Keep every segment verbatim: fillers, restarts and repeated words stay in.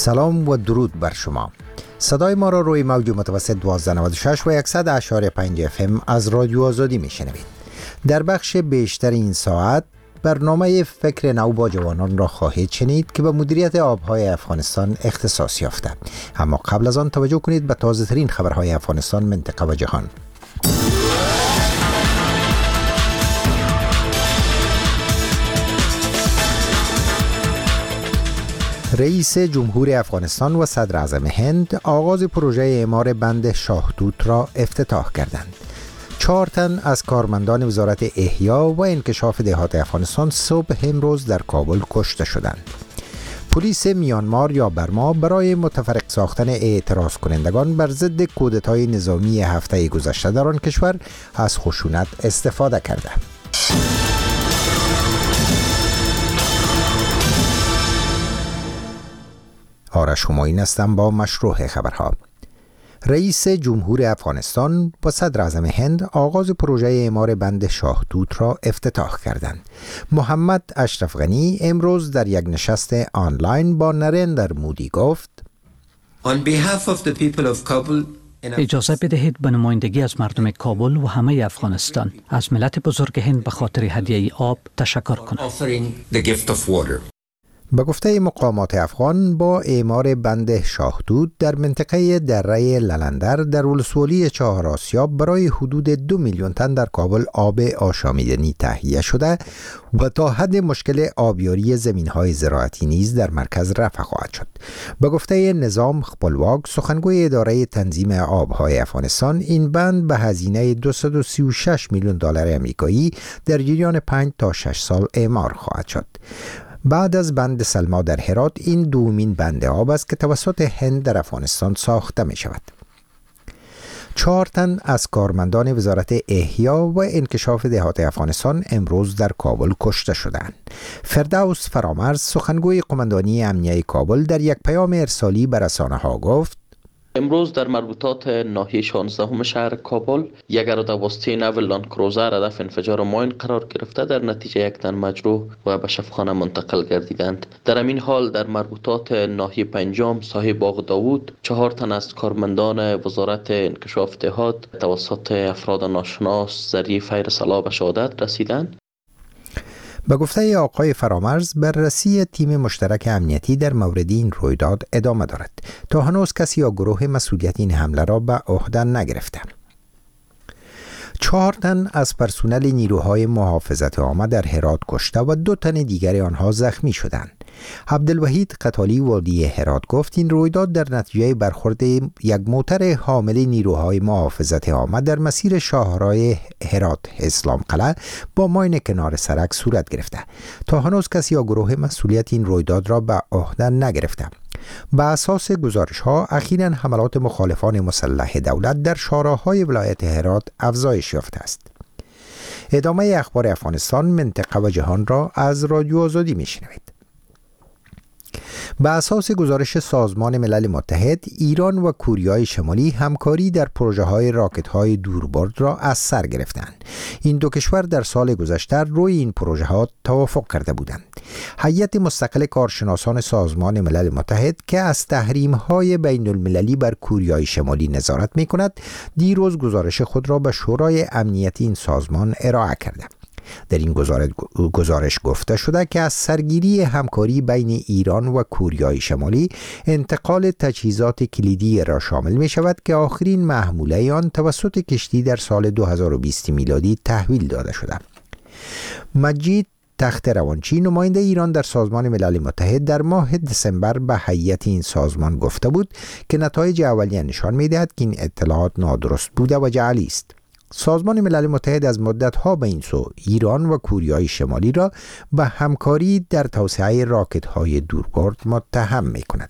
سلام و درود بر شما. صدای ما را روی موج متوسط دوازده نود و شش و صد و یک و پنج اف ام از رادیو آزادی میشنوید. در بخش بیشتر این ساعت برنامه فکر نو با جوانان را خواهید شنید که به مدیریت آبهای افغانستان اختصاص یافته. اما قبل از آن توجه کنید به تازه ترین خبرهای افغانستان، منطقه و جهان. رئیس جمهور افغانستان و صدر اعظم هند آغاز پروژه اعمار بند شاهدود را افتتاح کردند. چهار تن از کارمندان وزارت احیا و انکشاف دهات افغانستان صبح امروز در کابل کشته شدند. پلیس میانمار یا برما برای متفرق ساختن اعتراض کنندگان بر ضد کودتای نظامی هفته گذشته در آن کشور از خشونت استفاده کرده. آرش همایون هستم با مشروع خبرها. رئیس جمهور افغانستان و صدر اعظم هند آغاز پروژه اعمار بند شاهدود را افتتاح کردند. محمد اشرف غنی امروز در یک نشست آنلاین با نریندر مودی گفت: On behalf of the people of Kabul اجازه بدهید به نمایندگی از مردم کابل و همه افغانستان از ملت بزرگ هند به خاطر هدیه آب تشکر کنم. به گفته مقامات افغان، با اعمار بند شاهدود در منطقه دره للندر در ولسوالی چهار آسیاب برای حدود دو میلیون تن در کابل آب آشامیدنی تهیه شده و تا حد مشکل آبیاری زمین‌های زراعتی نیز در مرکز رفع خواهد شد. به گفته نظام خپلواک، سخنگوی اداره تنظیم آبهای افغانستان، این بند به هزینه دویست و سی و شش میلیون دلار آمریکایی در جریان پنج تا شش سال اعمار خواهد شد. بعد از بند سلما در هرات، این دومین بند آب است که توسط هند در افغانستان ساخته می شود. چهار تن از کارمندان وزارت احیا و انکشاف دهات افغانستان امروز در کابل کشته شدند. فردوس فرامرز، سخنگوی قماندانی امنیه کابل، در یک پیام ارسالی به رسانه ها گفت: امروز در مربوطات ناحیه شانزدهم شهر کابل یک دوازده نو لاند کروزر هدف انفجار ماین قرار گرفته، در نتیجه یک تن مجروح و به شفاخانه منتقل گردیدند. در همین حال در مربوطات ناحیه پنجم ساحه باغ داوود چهار تن از کارمندان وزارت انکشاف دهات توسط افراد ناشناس ذریعه فیر سلاح به شهادت رسیدند. به گفته آقای فرامرز، بررسی تیم مشترک امنیتی در مورد این رویداد ادامه دارد. تا هنوز کسی یا گروه مسئولیت این حمله را به عهده نگرفته. چهار تن از پرسنل نیروهای محافظت عامه در هرات کشته و دو تن دیگر آنها زخمی شدند. عبدالوحید قتالی والی هرات گفت این رویداد در نتیجه برخورد یک موتر حامل نیروهای محافظت عامه در مسیر شاهراه هرات اسلام قلعه با ماین کنار سرک صورت گرفته. تا هنوز کسی یا گروه مسئولیت این رویداد را به عهده نگرفته. به اساس گزارش ها، اخیراً حملات مخالفان مسلح دولت در شاهراهای ولایت هرات افزایش یافته است. ادامه اخبار افغانستان، منطقه و جهان را از رادیو آزادی میشنوید. به اساس گزارش سازمان ملل متحد، ایران و کوریای شمالی همکاری در پروژه‌های راکت‌های دوربرد را از سر گرفتند. این دو کشور در سال گذشته روی این پروژه‌ها توافق کرده بودند. هیئت مستقل کارشناسان سازمان ملل متحد که از تحریم‌های بین‌المللی بر کوریای شمالی نظارت می‌کند، دیروز گزارش خود را به شورای امنیتی این سازمان ارائه کرده. در این گزارش گفته شده که از سرگیری همکاری بین ایران و کوریای شمالی، انتقال تجهیزات کلیدی را شامل می شود که آخرین محموله آن توسط کشتی در سال دو هزار و بیست میلادی تحویل داده شده. مجید تخت روانچی، نماینده ایران در سازمان ملل متحد، در ماه دسامبر به هیئت این سازمان گفته بود که نتایج اولیه نشان می دهد که این اطلاعات نادرست بوده و جعلی است. سازمان ملل متحد از مدت‌ها به این سو ایران و کوریای شمالی را به همکاری در توسعه راکت‌های دوربرد متهم می‌کند.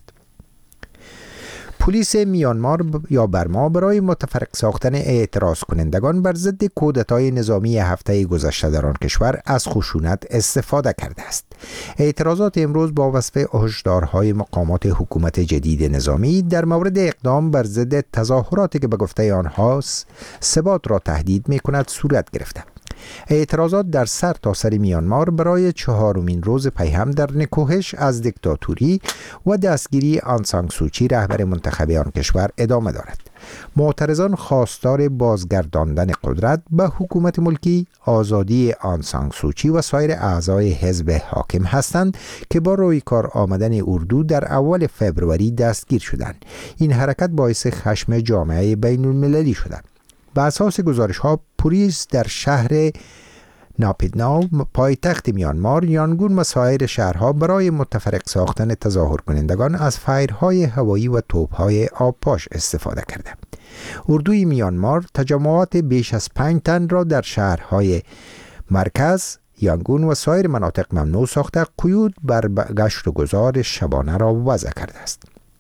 پلیس میانمار یا برما برای متفرق ساختن اعتراض کنندگان بر ضد کودتای نظامی هفته گذشته در آن کشور از خشونت استفاده کرده است. اعتراضات امروز با وصف هشدارهای مقامات حکومت جدید نظامی در مورد اقدام بر ضد تظاهراتی که به گفته آنها ثبات را تهدید می‌کند صورت گرفته. اعتراضات در سر تا سر میانمار برای چهارمین روز پیهم در نکوهش از دیکتاتوری و دستگیری آن سان سوچی رهبر منتخب آن کشور ادامه دارد. معترضان خواستار بازگرداندن قدرت به حکومت ملکی، آزادی آن سان سوچی و سایر اعضای حزب حاکم هستند که با روی کار آمدن اردو در اول فبروری دستگیر شدند. این حرکت باعث خشم جامعه بین المللی شده. به اساس گزارش ها، پلیس در شهر ناپیدناو پایتخت میانمار، یانگون و سایر شهرها برای متفرق ساختن تظاهر کنندگان از فایرهای هوایی و توپهای آبپاش استفاده کرده. اردوی میانمار تجمعات بیش از پنج تن را در شهرهای مرکز، یانگون و سایر مناطق ممنوع ساخته قیود بر گشت و گذار شبانه را وضع کرده است.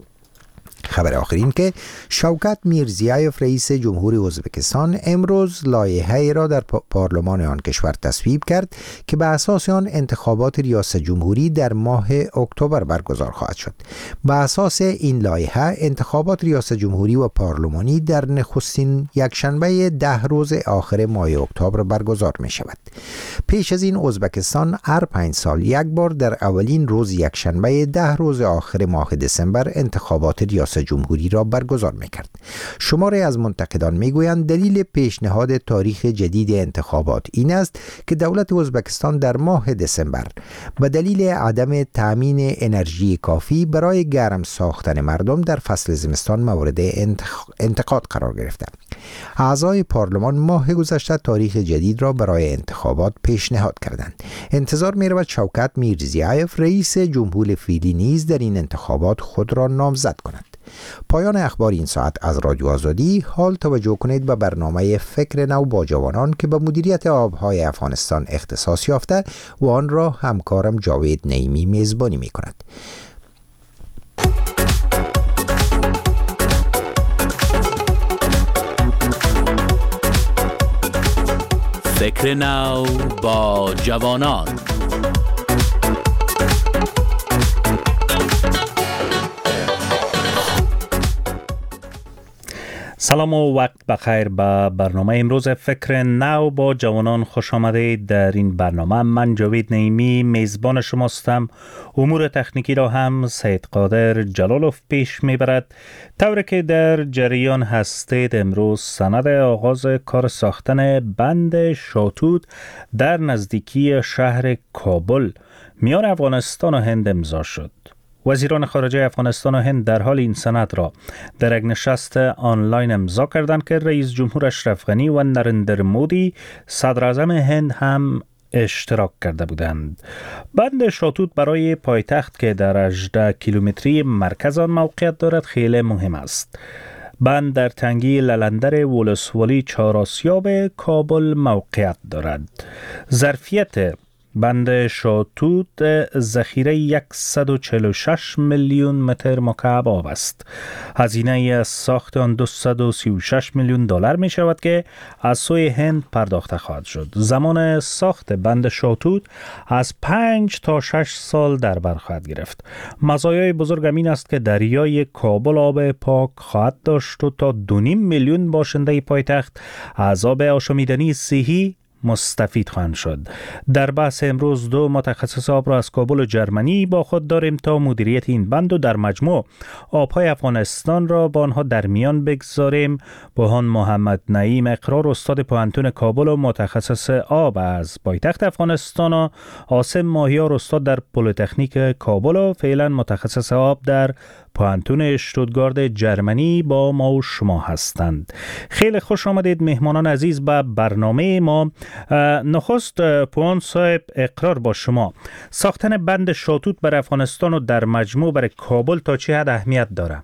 خبر آخرین که شوکت میرزیایف رئیس جمهوری ازبکستان امروز لایحه‌ای را در پارلمان آن کشور تصویب کرد که به اساس آن انتخابات ریاست جمهوری در ماه اکتبر برگزار خواهد شد. به اساس این لایحه انتخابات ریاست جمهوری و پارلمانی در نخستین یکشنبه ده روز آخر ماه اکتبر برگزار می شود. پیش از این ازبکستان هر پنج سال یک بار در اولین روز یکشنبه ده روز آخر ماه دسامبر انتخابات ریاست جمهوری را برگزار می‌کرد. شماری از منتقدان می‌گویند دلیل پیشنهاد تاریخ جدید انتخابات این است که دولت ازبکستان در ماه دسامبر به دلیل عدم تامین انرژی کافی برای گرم ساختن مردم در فصل زمستان مورد انتقاد قرار گرفته. اعضای پارلمان ماه گذشته تاریخ جدید را برای انتخابات پیشنهاد کردند. انتظار می‌رود شوکت میرزیایف رئیس جمهور فعلی نیز در این انتخابات خود را نامزد کند. پایان اخبار این ساعت از رادیو آزادی. حال توجه کنید به برنامه فکر نو با جوانان که به مدیریت آبهای افغانستان اختصاص یافته و آن را همکارم جاوید نعیمی میزبانی می کند. فکر نو با جوانان. سلام و وقت بخیر. به برنامه امروز فکر نو با جوانان خوش آمدید. در این برنامه من جاوید نعیمی میزبان شماستم. امور تکنیکی را هم سید قادر جلالوف پیش میبرد. طوری که در جریان هستید امروز سند آغاز کار ساختن بند شاتوت در نزدیکی شهر کابل میان افغانستان و هند امضا شد. وزیران خارجه افغانستان و هند در حال این سند را در یک نشست آنلاین امضا کردند که رئیس جمهور اشرف غنی و نریندر مودی صدر اعظم هند هم اشتراک کرده بودند. بند شاتوت برای پایتخت که در هجده کیلومتری مرکز آن موقعیت دارد خیلی مهم است. بند در تنگی للندر ولسوالی چهارآسیاب کابل موقعیت دارد. ظرفیت بند شاتوت ذخیره صد و چهل و شش میلیون متر مکعب آب است. هزینه از ساخت آن دویست و سی و شش میلیون دلار می شود که از سوی هند پرداخته خواهد شد. زمان ساخت بند شاتوت از پنج تا شش سال در بر خواهد گرفت. مزایای بزرگ این است که دریای کابل آب پاک خواهد داشت و تا دو و نیم میلیون باشنده پایتخت از آب آشامیدنی صحی مستفید خواهند شد. در بحث امروز دو متخصص آب را از کابل و جرمنی با خود داریم تا مدیریت این بند و در مجموع آبهای افغانستان را با آنها در میان بگذاریم. بوهان محمد نعیم اقرار استاد پوهنتون کابل و متخصص آب از پایتخت افغانستان و عاصم ماهیار استاد در پلی‌تکنیک کابل و فعلا متخصص آب در پوهنتون اشتوتگارت جرمنی با ما و شما هستند. خیلی خوش آمدید مهمانان عزیز به برنامه ما. نخست پوهان صاحب اقرار با شما، ساختن بند شاتوت بر افغانستان و در مجموع بر کابل تا چه حد اهمیت داره؟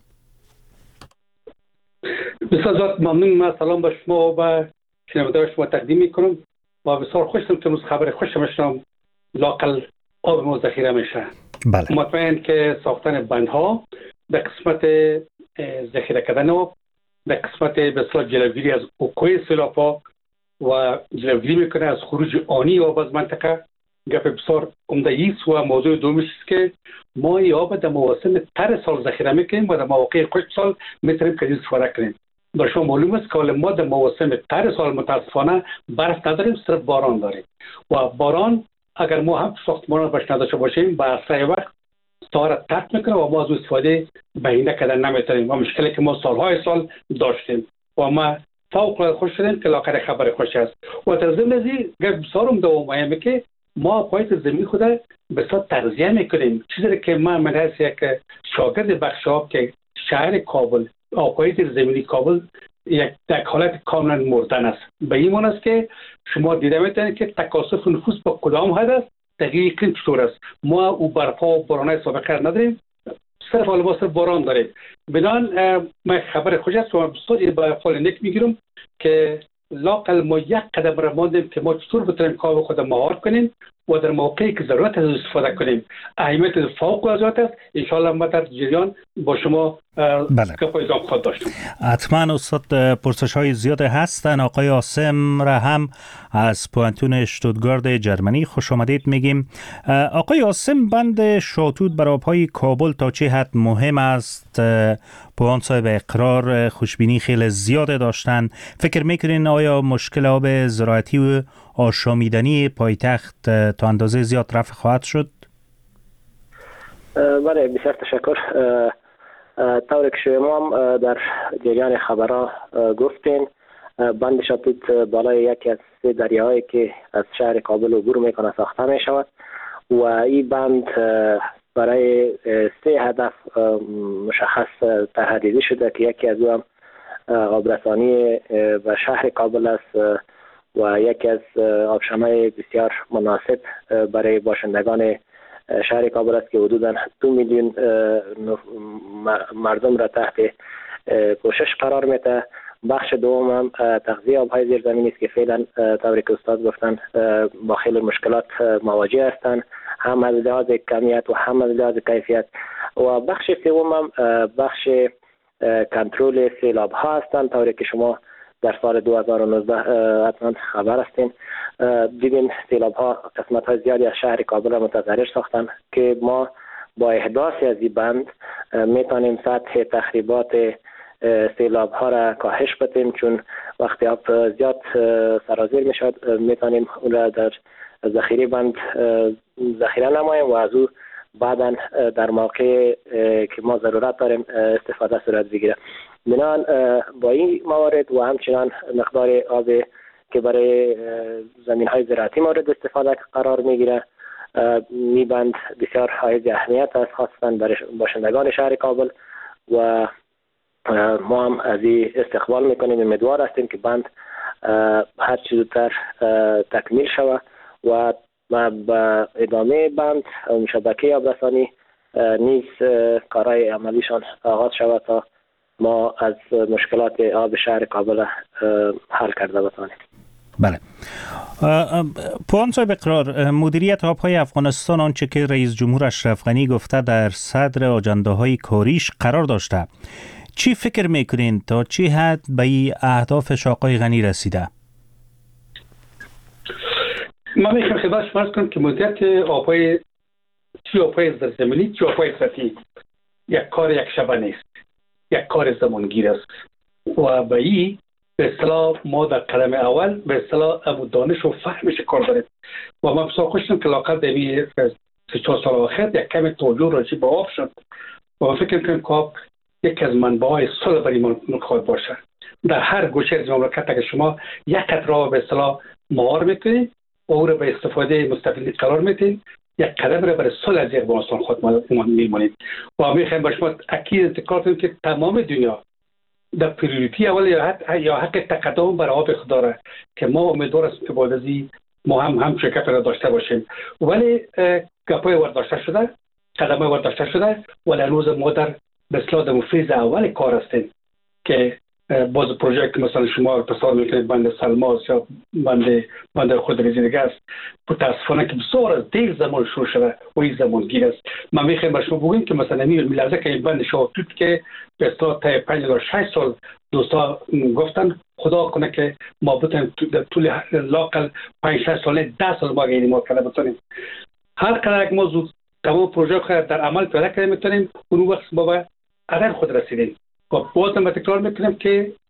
بسیار زیاد ممنون. من سلام به شما و به شنوندگان شما تقدیم میکنم و بسیار خوشم که امروز خبر خوشم شدم لاقل آب ما ذخیره میشه. بله. مطمئن که ساختن بندها در قسمت ذخیره کردن آب، در قسمت بسیار جلوگیری از وقوع سیلاب‌ها و جلوگیری میکنه از خروج آنی آب از منطقه گپ بسیار عمده است. و موضوع دومیش است که ما این آب در مواسم تر سال ذخیره میکنیم و در مواقع خشک سال میتونیم که استفاده کنیم. به شما معلوم است که ما در مواسم تر سال متاسفانه برف نداریم، صرف باران داریم و باران اگر ما هم ساختمان باش نداشته باشیم به اسرع وقت سوار ترک میکنه و ما از استفاده بهینه کردن نمیتونیم و مشکلی که ما سالهای سال داشتیم و ما فوق العاده خوش شدیم که لااخر خبر خوش است. و در ضمن از این بسیارم دوام مهمه که ما پایت زمین خود بسیار تغذیه میکنیم، چیزی که من من هست یک شاگرد بخش آب که شهر کابل آبهای زیر زمینی کابل یک در حالت کاملا مردن است. به این معنی است که شما دیده میتونید که تکاثف نفوس با کدام حد است، دقیق اقلیم چطور است. ما او برفا و بارانهای سابقه نداریم، صرف حالا صرف باران داریم. بدان من خبر خوش است و بسیار با فال نیک میگیرم که لاقل ما یک قدم را ماندیم که ما چطور بتونیم کار خود مهار کنیم و در موقعی که ضرورت از استفاده کنیم. اهمیت فوق العاده است. ان شاء الله ما در جریان با شما گپای دام خود داشتم. حتما استاد، پرسش های زیاد هستن. آقای عاصم را هم از پوانتون اشتوتگارت جرمنی خوش آمدید میگیم. آقای عاصم، بند شاتود بر آبهای کابل تا چه حد مهم است؟ پوان صاحب اقرار خوشبینی خیلی زیاد داشتن. فکر میکنین آیا مشکل آب زراعتی و آشامیدنی پایتخت تا اندازه زیاد رفع خواهد شد؟ بله، بسیار تشکر. طوری که شما هم در جریان خبرها گفتین، بند شاتود بالای یکی از سه دریاهایی که از شهر کابل عبور میکنه ساخته میشود و این بند برای سه هدف مشخص تحریزی شده که یکی از او هم آبرسانی به شهر کابل است و یکی از آبشمه بسیار مناسب برای باشندگان شهر کابل است که حدوداً دو میلیون مردم را تحت پوشش قرار میده. بخش دوم هم تغذیه آبهای زیرزمینی است که فعلا طوری که استاد گفتن با خیلی مشکلات مواجه هستند، هم از لحاظ کمیت و هم از لحاظ کیفیت. و بخش سوم هم بخش کنترل سیلاب ها هستند. طوری که شما در سال دو هزار و نوزده حتما خبر هستین، دیدین سیلاب ها قسمت های زیادی از شهر کابل متضرر ساختن که ما با احداث از این بند میتونیم سطح تخریبات سیلاب ها را کاهش بدیم، چون وقتی آب زیاد سرازیر میشد میتونیم اون را در ذخیره بند ذخیره نماییم و از او بعدا در موقع که ما ضرورت داریم استفاده صورت بگیره. بنابراین با این موارد و همچنان مقدار آب که برای زمین های زراعتی مورد استفاده قرار میگیره، می بند بسیار حائز اهمیت است، خاصتا برای باشندگان شهر کابل و ما هم از این استقبال میکنیم. امیدوار هستیم که بند هر چه زودتر تکمیل شود و با ادامه بند و شبکه آبرسانی نیز کارهای عملیشان آغاز شود تا ما از مشکلات آب شهر کابل حل کرده بتوانیم. بله. پوان صاحب اقرار، مدیریت آبهای افغانستان آنچه که رئیس جمهور اشرف غنی گفته در صدر آجنده های کاریش قرار داشته. چی فکر میکنین تا چه حد به این اهدافش آقای غنی رسیده؟ من میخوام خدمت شما عرض کنم که مدیریت آبهای چی آبهای زیرزمینی چی آبهای سطحی یک کار یک شبه نیست، یک کار زمانگیر است و به این به اصطلاح ما در قدم اول به اصطلاح ابو دانش و فهمش کار داریم و من بسیار خوشم که لااقل در این سه چهار سال آخر یک کم توجه راجع به آب شد و من فکر میکنم که آب یکی از منبعهای صلح برای ما میخواد باشه. در هر گوشه از مملکت اگر شما یک قطره آب به اصطلاح مهار میکنید و او را به استفاده مستفید قرار میدید، یک قدم را برای صلح از افغانستان خود میمونید و میخوایم به شما اکید انتقال کنیم که تمام دنیا در پریوریتی اول یا حق یا حق تقدم برای آب خود داره که ما امیدوار هستیم که بعد از این ما هم هم شرکت را داشته باشیم. ولی گپای ورداشته شده، قدمای ورداشته شده ولی هنوز ما در به اصطلاح در فیز اول کار هستیم که باز پروژه که مثلا شما تصور میکنید بند سلماس یا بند بند خود دیگه است، متاسفانه که بسیار از دیر زمان شروع شده و این زمانگیر است. من میخوایم به شما بگویم که مثلا این میلازه که این بند شاتود که به اصطلاح تا پنج تا شش سال دوستا گفتن خدا کنه که ما بتونیم در طول لاقل پنج شش سال ده سال ما این ما کنه بتونیم هر قدر یک موضوع تمام پروژه خود در عمل پیدا کنیم میتونیم اون وقت ما به هدف خود رسیدیم. و باز هم تکرار میکنم که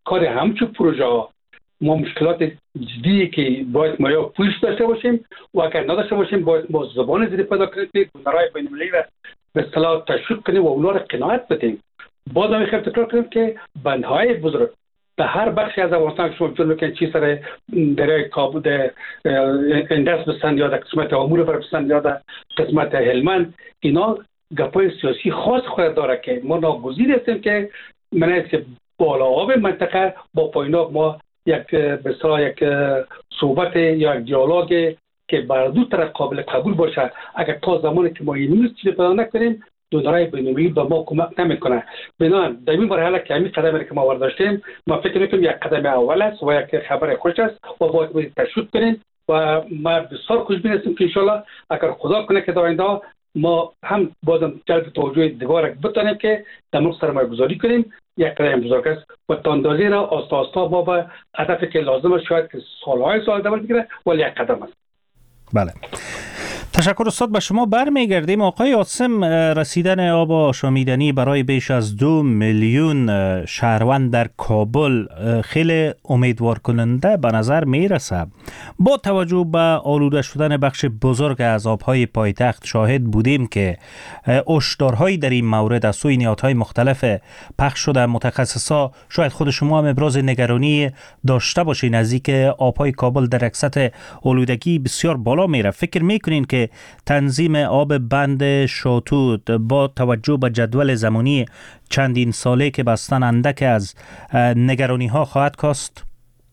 کار همچون پروژه ها ما مشکلات جدی که باید ما یا پوش داشته باشیم و اگر نداشته باشیم باید ما زبان زیادی پیدا کنیم که دونرهای بین‌المللی را به اصطلاح تشویق کنیم و اونا را قناعت بدیم. باز هم خیلی تکرار کنیم که بندهای بزرگ در هر بخشی از افغانستان شما جلو که چی سر دریای کابل اندرس بستند یا در قسمت امور بر بستند یا در قسمت هلمند، اینا گپای سیاسی خاص خود داره که ما ناگزیر هستیم که من که بالا آب منطقه با پاییناب ما یک بسیار یک صحبت یا یک دیالوگ که بر دو طرف قابل قبول باشه. اگر تا زمانی که ما این نیست چیزی پیدا نکنیم دونرهای بین‌المللی به ما کمک نمیکنه. بنابراین در این مرحله که همین قدمی که ما برداشتیم ما فکر میکنیم یک قدم اول است و یک خبر خوش است و باید تشویق کنیم و ما بسیار خوشبین هستیم که انشالله اگر خدا کنه که در آینده ما هم بازم جلب توجه دیگر بتونیم که در ملک سرمایه گذاری کنیم. یک قدم بزرگ است و تاندازی را آستا آستا ما به هدفی که لازم است شاید که سالهای سال دوام بگیره ولی یک قدم است. بله، تشکر استاد. به شما برمیگردیم. آقای عاصم، رسیدن آب آشامیدنی برای بیش از دو میلیون شهروند در کابل خیلی امیدوار کننده به نظر میرسه. با توجه به آلوده شدن بخش بزرگ از آبهای پایتخت شاهد بودیم که هشدارهایی در این مورد از سوی نهادهای مختلف پخش شده. متخصصا شاید خود شما هم ابراز نگرانی داشته باشین نزدیک آبهای کابل در سطح آلودگی بسیار بالا میره. فکر میکنین که تنظیم آب بند شاتوت با توجه به جدول زمانی چندین ساله که بستن اندک از نگرانی ها خواهد کاست؟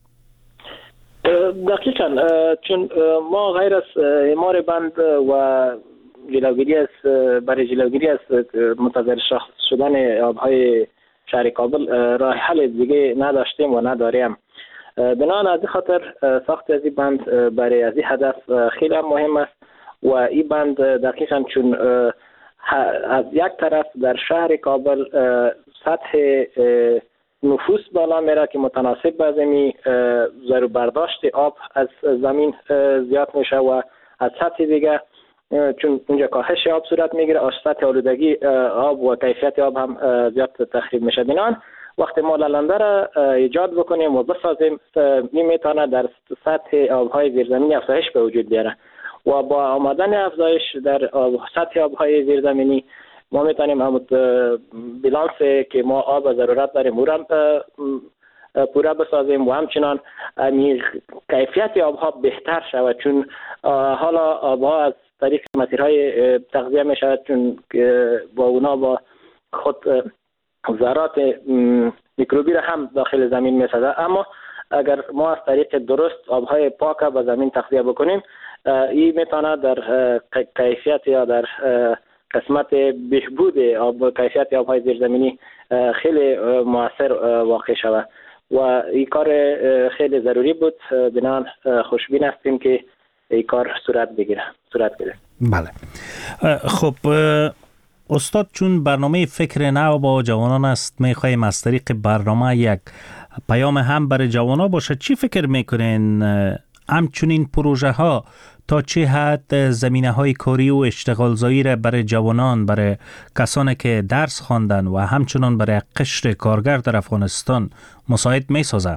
دقیقاً، چون ما غیر از اعمار بند و جلوگیری از برای جلوگیری از منتظر شخص شدن آبهای شهر کابل راه حل دیگه نداشتیم و نداریم. بنابراین از این خاطر ساخت از این بند برای از این هدف خیلی مهم است و این بند دقیقاً چون از یک طرف در شهر کابل سطح نفوس بالا میره که متناسب با زمین ضرر برداشت آب از زمین زیاد میشه و از سطح دیگه چون اونجا کاهش آب صورت میگیره سطح آلودگی آب و کیفیت آب هم زیاد تخریب میشه. بنابراین وقتی ما لالنده را ایجاد بکنیم و بسازیم این میتونه در سطح آبهای زیرزمینی افزایش به وجود بیاره و با آمدن افزایش در سطح آبهای زیرزمینی ما میتونیم همون بیلانس که ما آب ضرورت داریم او را پورا بسازیم و همچنان کیفیت آبها بهتر شود چون حالا آبها از طریق مسیرهای تغذیه می شود چون با اونا با خود ذرات میکروبی را هم داخل زمین می سازد. اما اگر ما از طریق درست آبهای پاک به زمین تغذیه بکنیم این میتونه در کیفیت یا در قسمت بهبود آب کیفیت آبهای زیرزمینی خیلی مؤثر واقع شود و این کار خیلی ضروری بود. بنابراین خوشبین هستیم که این کار صورت بگیره صورت بگیره. بله، خب استاد، چون برنامه فکر نو با جوانان است میخوایم از طریق برنامه یک پیام هم برای جوانان باشه. چی فکر میکنین همچنین پروژه ها تا چه حد زمینه های کاری و اشتغال زایی را برای جوانان، برای کسانی که درس خواندن و همچنان برای قشر کارگر در افغانستان مساعد می سازن؟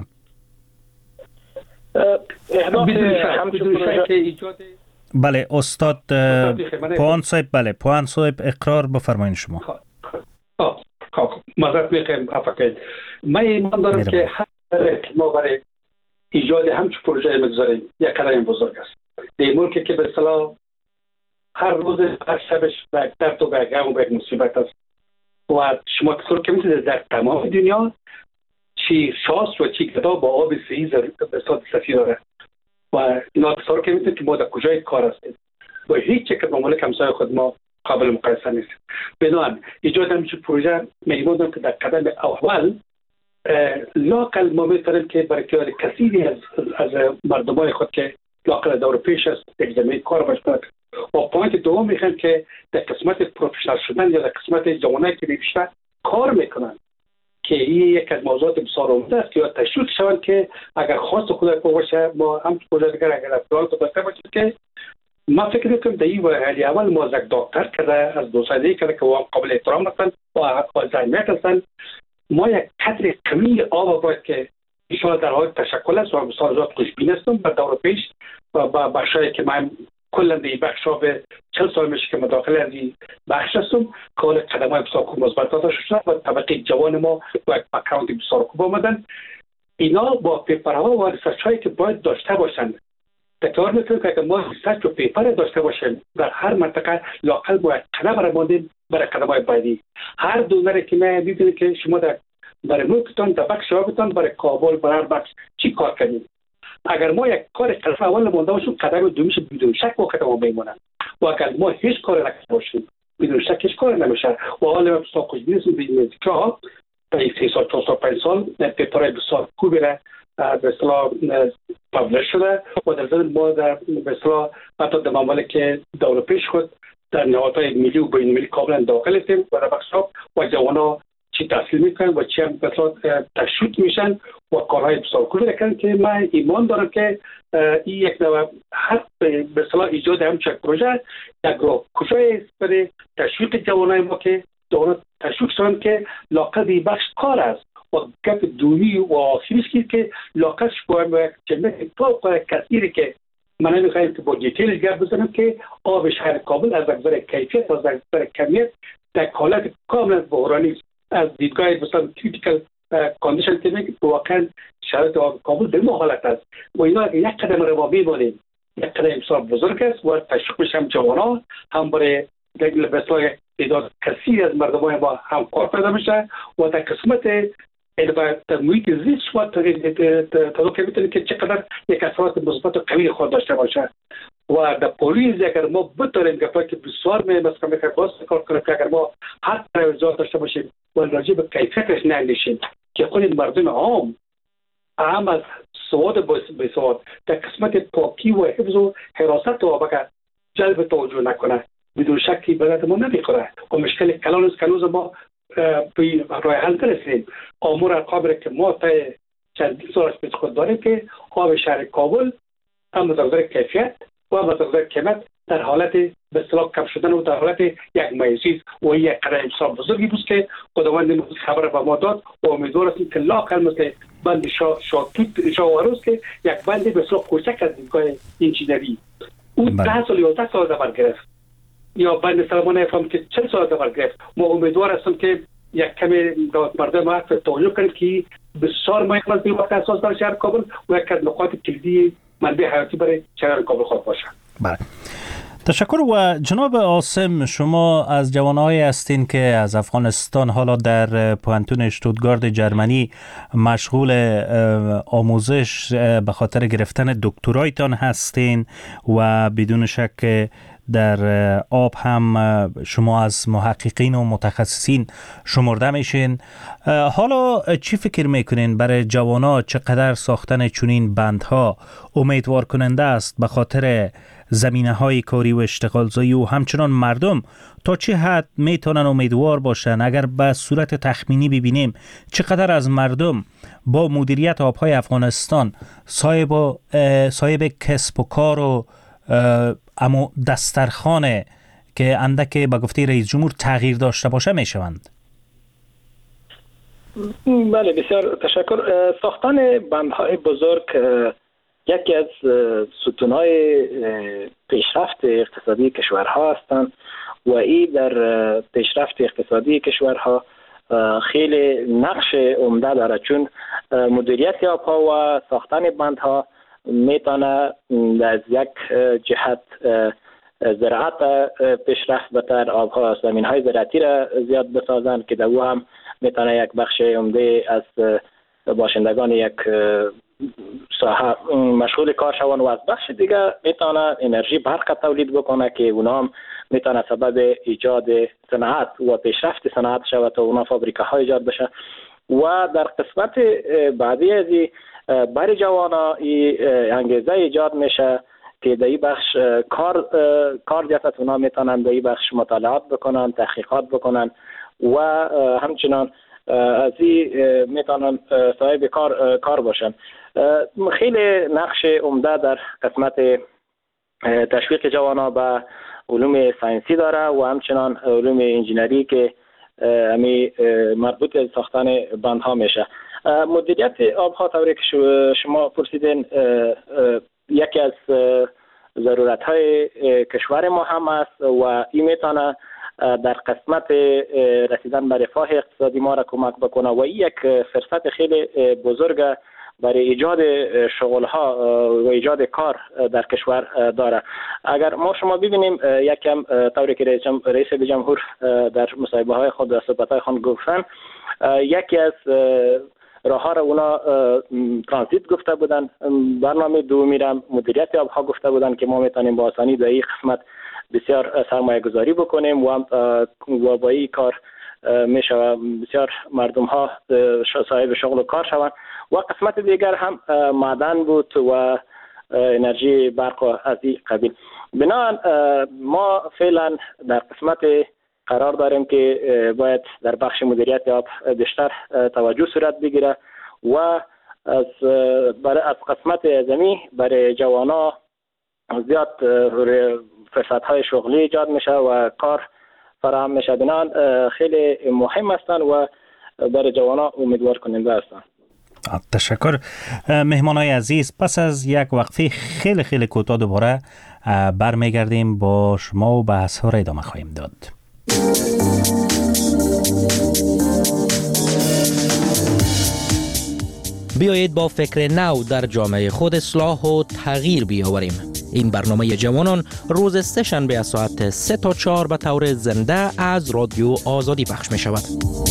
بله استاد پوان صاحب، بله پوان صاحب اقرار بفرمایید شما. خب معذرت میخوایم افاقید من ایمان دارم که هر ما برای ایجاد همچون پروژه میگذاریم یک قدم بزرگ است. در ملکی که به اصطلاح هر روز هر شبش به یک درد و به یک غم و به یک مصیبت است و شما تصور که میتونید در تمام دنیا چی شاست و چی گدا با آب سهی به اصطلاح صفی داره و اینا تصور که میتونید که ما در کجای کار هستیم با هیچ چیز که با ملک همسایه خود ما قابل مقایسه نیستیم. بنابراین ایجاد همچون پروژه می‌بینم دارم که در قدم اول لاقل ما میتونیم که برای کثیری از از مردمای خود که لاقل دور پیش است یک زمین کار باشه و پوینت دوم میخوام که در قسمت پروفشنال شدن یا در قسمت جوانایی که بیشتر کار میکنن که این یک از موضوعات بسیار عمده است که یا تشویق شوند که اگر خواست خدای باشه ما هم پروژه دیگر اگر افعال داشته باشیم که ما فکر میکنم در این وحلی اول ما از یک دکتر کرده از دو ساله کرده که هم قابل احترام هستن و از اهمیت هستن ما یک قدر کمی آب باید که ایشان در حال تشکل است و بسیار زیاد خوشبین هستم. به دور پیش و با بخشایی که من کلا در این بخش ها به چل سال میشه که مداخل از این بخش هستم که حال قدم های بسیار خوب مثبت داده شده و طبقه جوان ما با یک بک‌گراند بسیار خوب آمدن. اینا با پیپرها و ریسرچ هایی که باید داشته باشند تکرار میکنم که اگر ما ریسرچ و پیپر داشته باشیم در هر منطقه لاقل باید قدم را ماندیم برای قدم های بعدی. هر دونره که من دیدیم که شما در برای ملکتان در بخش آبتان برای کابل برای هر بخش چی کار کنیم. اگر ما یک کار قدم اول مانده باشیم قدم دومیش بدون شک واقعا ما میمونن و اگر ما هیچ کار نکنیم باشیم بدون شک هیچ کار نمیشه. و حالا ما بسیار خوشبین هستیم به این ها در سه سال چهار سال پنج سال پیپرهای بسیار خوبی را به اصطلاح پابلش شده و در ضمن ما در به اصطلاح حتی در ممالک دور پیش خود در نهادهای ملی و بین المللی کاملا داخل هستیم و در بخش و جوانا چی تحصیل میکنن و چی هم به اصطلاح تشویق میشن و کارهای بسیار خوبی میکنن که من ایمان دارم که این یک نوع هر به اصطلاح ایجاد همچین پروژه یک راه کشای است برای تشویق جوانای ما که دولت تشویق شدن که لاقل این بخش کار است و گپ دومی و آخریش که لاقل شکوهم و یک جمعه طور کثیری که من نمیخوایم که با دیتیل گپ بزنم که آب شهر کابل از نظر کیفیت و از نظر کمیت در حالت کاملا بحرانی از دیدگاه مثلا کریتیکال کاندیشن که میگه واقعا شرایط آب کابل در این حالت است و اینا یک قدم رو میبریم یک قدم بسیار بزرگ است و تشویق میشم جوانا هم برای در بسیار تعداد کثیر از مردمان با هم کار پیدا میشه و در قسمت در محیط زیست شما تدوکه میتونید که چقدر یک اثرات مثبت و قوی خود داشته باشه و در پولیس اگر ما بتاریم گفت که بسیار می مثلا میخوایم باز کار کنیم که اگر ما هر پروژه داشته باشیم و راجع به کیفیتش نندیشیم که خود مردم عام عام از سواد به سواد در قسمت پاکی و حفظ و حراست و بگه جلب توجه نکنه بدون شکی برای ما نمیخوره و مشکل کلان است کنوز ما به راه حل برسیم. امور ارقام که ما تا چندین سال از پیش خود داریم که آب شهر کابل هم از نظر کیفیت و هم از نظر قیمت در حالت به اصطلاح کم شدن و در حالت یک میزیز و یک قدم بسیار بزرگی بود که خداوند خبر به ما داد و امیدوار هستیم که لااقل مثل بند شاکوت شاوروز که یک بند بسیار کوچک از دیدگاه انجینری اون ده سال یازده سال دور گرفت یا بند سلمان افهم که چند سال دور گرفت. ما امیدوار هستم که یک کمی مردم ما توجه کنیم که بسیار مهم است به وقت اساس برای شهر کابل و یک از نقاط کلیدی منبع حیاتی برای شهر کابل خود باشه. بله. تشکر. و جناب عاصم، شما از جوانایی هستین که از افغانستان حالا در پوانتون اشتوتگارت جرمنی مشغول آموزش به خاطر گرفتن دکترایتان هستین و بدون شک در آب هم شما از محققین و متخصصین شمرده میشین. حالا چی فکر میکنین برای جوانا چقدر ساختن چنین بندها امیدوار کننده است به خاطر زمینه های کاری و اشتغالزایی و همچنان مردم تا چه حد میتونن امیدوار باشن؟ اگر به صورت تخمینی ببینیم چقدر از مردم با مدیریت آبهای افغانستان صاحب صاحب کسب و کار و اما دسترخانه که اندک به گفته رئیس جمهور تغییر داشته باشه میشوند؟ بله، بسیار تشکر. ساختن بندهای بزرگ یکی از ستونهای پیشرفت اقتصادی کشورها هستند و این در پیشرفت اقتصادی کشورها خیلی نقش عمده داره، چون مدیریت آبها و ساختن بندها میتونه از یک جهت زراعت پیشرفت بتر، آبها زمین های زراعتی را زیاد بسازند که در او هم میتونه یک بخش عمده از باشندگان یک ساحه مشغول کار شوند و از بخش دیگه میتونه انرژی برق تولید بکنه که اونا هم میتونه سبب ایجاد صنعت و پیشرفت صنعت شود تا اونا فابریکه های ایجاد بشه. و در قسمت بعدی از برای جوانا انگیزه ایجاد میشه که در این بخش کار کار جهت اونا میتونن در این بخش مطالعات بکنن، تحقیقات بکنن و همچنان از این میتونن صاحب کار کار باشن. خیلی نقش عمده در قسمت تشویق جوانا به علوم ساینسی داره و همچنان علوم انجینری که امی مربوط به ساختن بندها میشه. مدیریت آبها طوری که شما پرسیدین یکی از ضرورت های کشور ما هم است و این میتونه در قسمت رسیدن به رفاه اقتصادی ما را کمک بکنه و این یک فرصت خیلی بزرگ برای ایجاد شغل‌ها و ایجاد کار در کشور داره. اگر ما شما ببینیم یکم طوری که رئیس جمهور در مصاحبه‌های خود و صحبت‌های خود گفتن، یکی از راه‌ها را اونا ترانزیت گفته بودن، برنامه دومی را مدیریت آبها گفته بودن که ما میتونیم با آسانی در این قسمت بسیار سرمایه گذاری بکنیم و و با این کار میشه بسیار مردم ها صاحب شغل و کار شوند. و قسمت دیگر هم معدن بود و انرژی برق و از این قبیل. بنابراین ما فعلا در قسمت قرار داریم که باید در بخش مدیریت آب بیشتر توجه صورت بگیره و از برای از قسمت زمین برای جوانا زیاد فرصت های شغلی ایجاد میشه و کار فراهم میشه. بنابراین خیلی مهم هستند و برای جوانا امیدوار کننده هستند. تشکر مهمانای عزیز. پس از یک وقفه خیلی خیلی کوتاه دوباره برمیگردیم با شما و بحث ها را ادامه خواهیم داد. بیایید با فکر نو در جامعه خود اصلاح و تغییر بیاوریم. این برنامه جوانان روز سه شنبه از ساعت سه تا چهار به طور زنده از رادیو آزادی پخش می شود.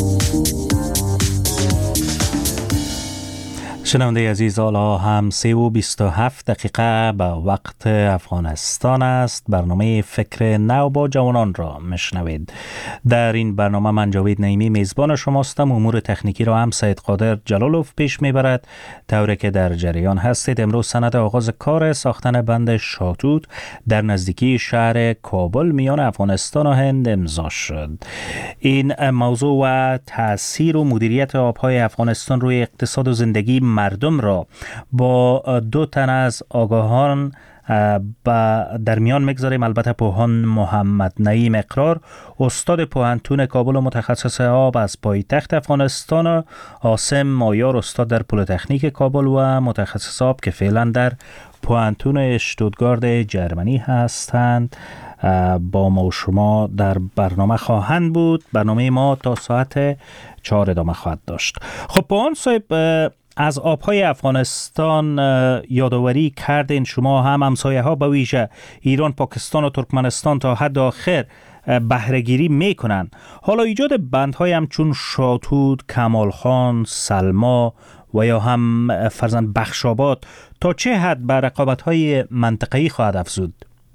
شنونده عزیز، حالا هم سه و بیست و هفت دقیقه به وقت افغانستان است. برنامه فکر نو با جوانان را مشنوید. در این برنامه من جاوید نعیمی میزبان شماستم. امور تکنیکی را هم سید قادر جلالوف پیش میبرد. طوری که در جریان هستید، امروز سند آغاز کار ساختن بند شاتوت در نزدیکی شهر کابل میان افغانستان و هند امضا شد. این موضوع و تاثیر و مدیریت آبهای افغانستان روی اقتصاد و زندگی مردم را با دو تن از آگاهان در میان میگذاریم. البته پوهان محمد نعیم اقرار، استاد پوهنتون کابل و متخصص آب از پایتخت افغانستان، عاصم مایار، استاد در پلی‌تکنیک کابل و متخصص آب که فعلا در پوهنتون اشتوتگارت جرمنی هستند، با ما و شما در برنامه خواهند بود. برنامه ما تا ساعت چهار ادامه خواهد داشت. خب پوهان صاحب، از آبهای افغانستان یادآوری کردین شما هم همسایه ها به ویژه ایران، پاکستان و ترکمنستان تا حد آخر بهره‌گیری میکنن. حالا ایجاد بندهای همچون شاتوت، کمالخان، سلما و یا هم فرزند بخشاباد تا چه حد به رقابت‌های منطقه‌ای خواهد افزود؟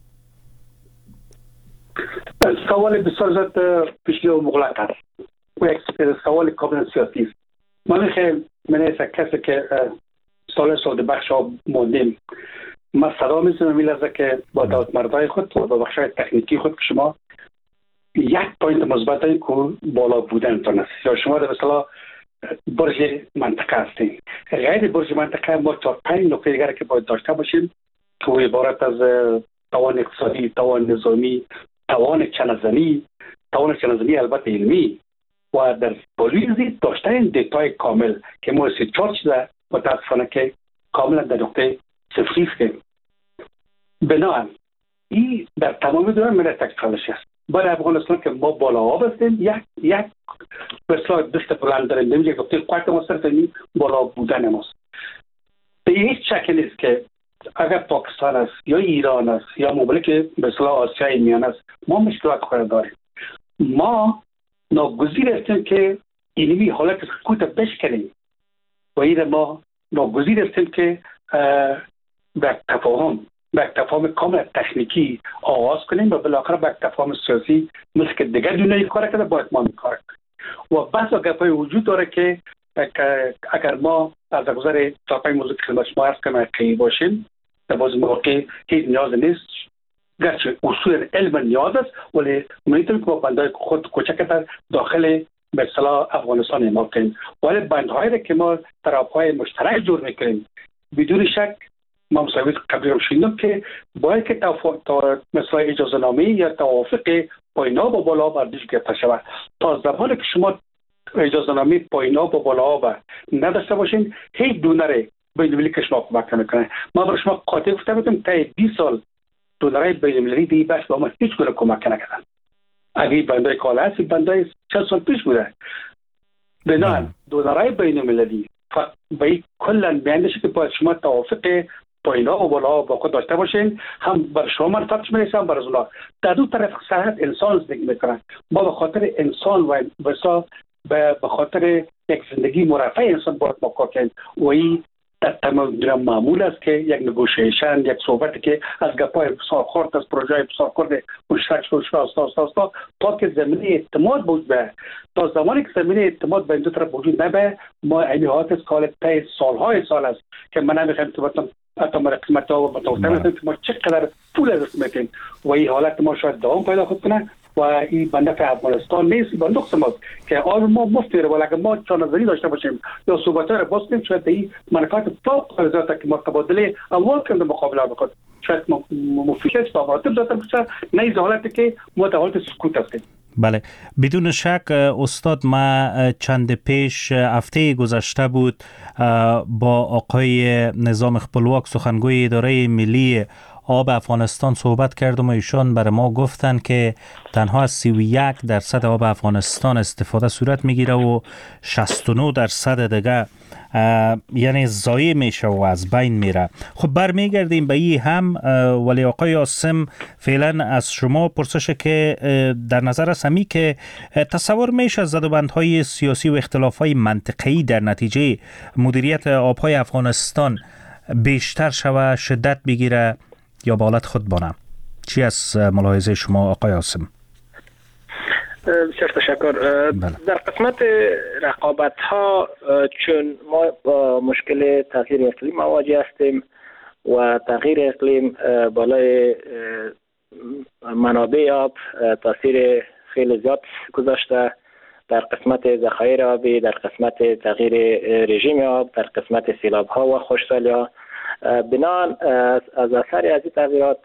سوال بسیار زیاد پیچیده و مغلق است و یک سوال کاملا سیاسی است. من خیلی من از کسی که سال سال بخش ها موندیم، من صدا میزنم این لحظه که با دولت مردای خود و با بخش های تکنیکی خود که شما یک پوینت مثبت های که بالا بودنتان است یا شما در مثلا برج منطقه هستین. غیر برج منطقه ما چهار پنج نکته دیگر که باید داشته باشیم که عبارت از توان اقتصادی، توان نظامی، توان چنزنی، توان چنزنی البته علمی و در پولیزی داشته این دیتای کامل که ما سی چهار چیزه متاسفانه که کاملا در نقطه صفری هستیم. بنابراین این در تمام دنیا ملت تکفالش است. برای افغانستان که ما بالا آب هستیم، یک یک بسیار دست بلند داریم. نمیشه گفته قوت ما صرف این بالا بودن ماست. به هیچ شک نیست که اگر پاکستان است یا ایران است یا مملکت مثلا آسیای میان است، ما مشکلات خود داریم. ما ناگزیر هستیم که اینمی حالت سکوت بشکنیم و این ما ناگزیر هستیم که به تفاهم به تفاهم کامل تکنیکی آغاز کنیم و بالاخره به تفاهم سیاسی مثل که دیگر دنیای کار کرده باید ما کار کنیم. و بحث و گپای وجود داره که اگر ما از گذر تا پای موضوع خدمت شما عرض کنم حقیقی باشیم، در باز موقع هیچ نیاز نیست، گرچه اصول علم نیاز است، ولی میتونیم که با بندهای خود کوچک در داخل به اصطلاح افغانستان ما کنیم. ولی بندهایی که ما طرفهای مشترک جور میکنیم بدون شک ما مصاحبه قبلی رو شنیدم که باید که تا مثلا اجازه نامه یا توافق پایین آب و بالا آب ارزش گرفته شود. تا زمانی که شما اجازه نامه پایین آب و بالا آب نداشته باشین، هیچ دونره بین‌المللی که شما کمک نمیکنه. ما برای شما قاطع گفته بودم تا بیست سال دونرهای بین‌المللی دی بس با ما هیچ گونه کمک نکردن. اگه بنده کالا هستی بنده چند سال پیش بوده. بنابراین دونرهای بین‌المللی به کلا بیاندشه که باید شما توافق پایین آب و بالا آب با خود داشته باشین، هم بر شما منفعتش میرسه هم بر اونا. در دو طرف صحت انسان زندگی میکنن. ما به خاطر انسان و بسا به خاطر یک زندگی مرفه انسان باید ما کار کنیم و این در تمام دنیا معمول است که یک نگوشیشن، یک صحبتی که از گپای بسیار خورد، از پروژه بسیار خورد مشترک شد است است است تا که زمینه اعتماد بود به تا زمانی که زمینه اعتماد به دو طرف وجود نبه، ما این حالت از کال تا سالهای سال است که من نمیخوام تو بتم حتی من قسمت ها و توصیه که ما چقدر پول از میکنیم و این حالت ما شاید دوام پیدا خود کنه و این بنده که افغانستان نیست با نقص ماست که آب ما مفتیره، ولی اگر ما چانه‌زنی داشته باشیم یا صحبت‌ها رو باز کنیم شاید این منفعت فوق العاده که ما تبادله اموال کنیم در مقابل آب شاید مفیدیت تا مراتب داشته باشه، نه این حالتی که ما در حالت سکوت هستیم. بله، بدون شک استاد، ما چند پیش هفته گذشته بود با آقای نظام خپلواک سخنگوی اداره ملی آب افغانستان صحبت کردم و ایشان برای ما گفتن که تنها از سی و یک درصد آب افغانستان استفاده صورت میگیره و شصت و نه درصد دیگه یعنی ضایع میشه و از بین میره. خب برمیگردیم به این هم، ولی آقای عاصم فعلا از شما پرسش که در نظر است همی که تصور میشه زدوبندهای سیاسی و اختلافهای منطقه‌ای در نتیجه مدیریت آبهای افغانستان بیشتر شوه، شدت بگیره یا به حالت خود بانه؟ چی از ملاحظه شما آقای عاصم؟ بسیار تشکر. در قسمت رقابت ها چون ما با مشکل تغییر اقلیم مواجه هستیم و تغییر اقلیم بالای منابع آب تاثیر خیلی زیاد گذاشته در قسمت ذخایر آبی، در قسمت تغییر رژیم آب، در قسمت سیلاب ها و خشکسالی ها. بنان از اثر از این تغییرات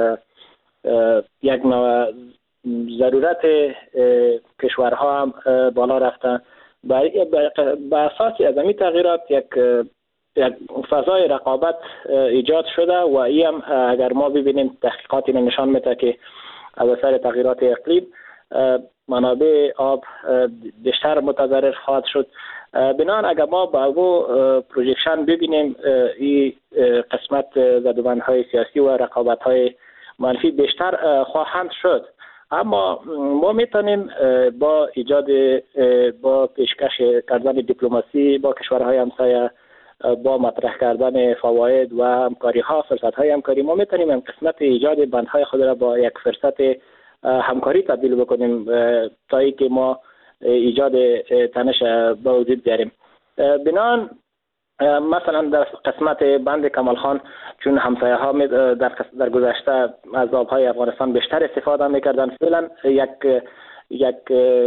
یک نوع ضرورت کشورها هم بالا رفته. به اساس از این تغییرات یک یک فضای رقابت ایجاد شده و این هم اگر ما ببینیم تحقیقاتی نشان میده که از اثر تغییرات اقلیم منابع آب بیشتر متضرر خواهد شد. بنان اگر ما با او پروژکشن ببینیم این قسمت زدوبندهای سیاسی و رقابت‌های منفی بیشتر خواهند شد، اما ما میتونیم با ایجاد با پیشکش کردن دیپلماسی با کشورهای همسایه، با مطرح کردن فواید و همکاری ها، فرصت های همکاری، ما میتونیم این قسمت ایجاد بندهای خود را با یک فرصت همکاری تبدیل بکنیم تا اینکه ما ایجاد تنش به وجود بیاریم. بنان مثلا در قسمت بند کمال خان چون همسایه ها در در گذشته از آبهای افغانستان بیشتر استفاده میکردن، فعلا یک یک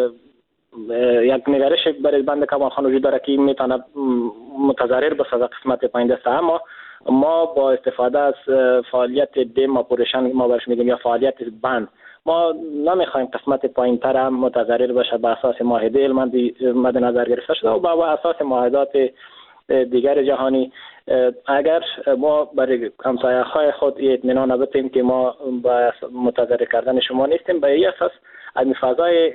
یک نگرش برای بند کمال خان وجود داره که میتونه متضرر بسازه قسمت پایین دسته، اما ما با استفاده از فعالیت دیم اپریشن ما برش میگیم یا فعالیت بند، ما نمیخوایم قسمت پایین تر هم متضرر باشه. به اساس معاهده علمندی مد نظر گرفته شده و با اساس معاهدات دیگر جهانی اگر ما برای همسایه های خود اطمینان بدیم که ما با متضرر کردن شما نیستیم، به این اساس از فضای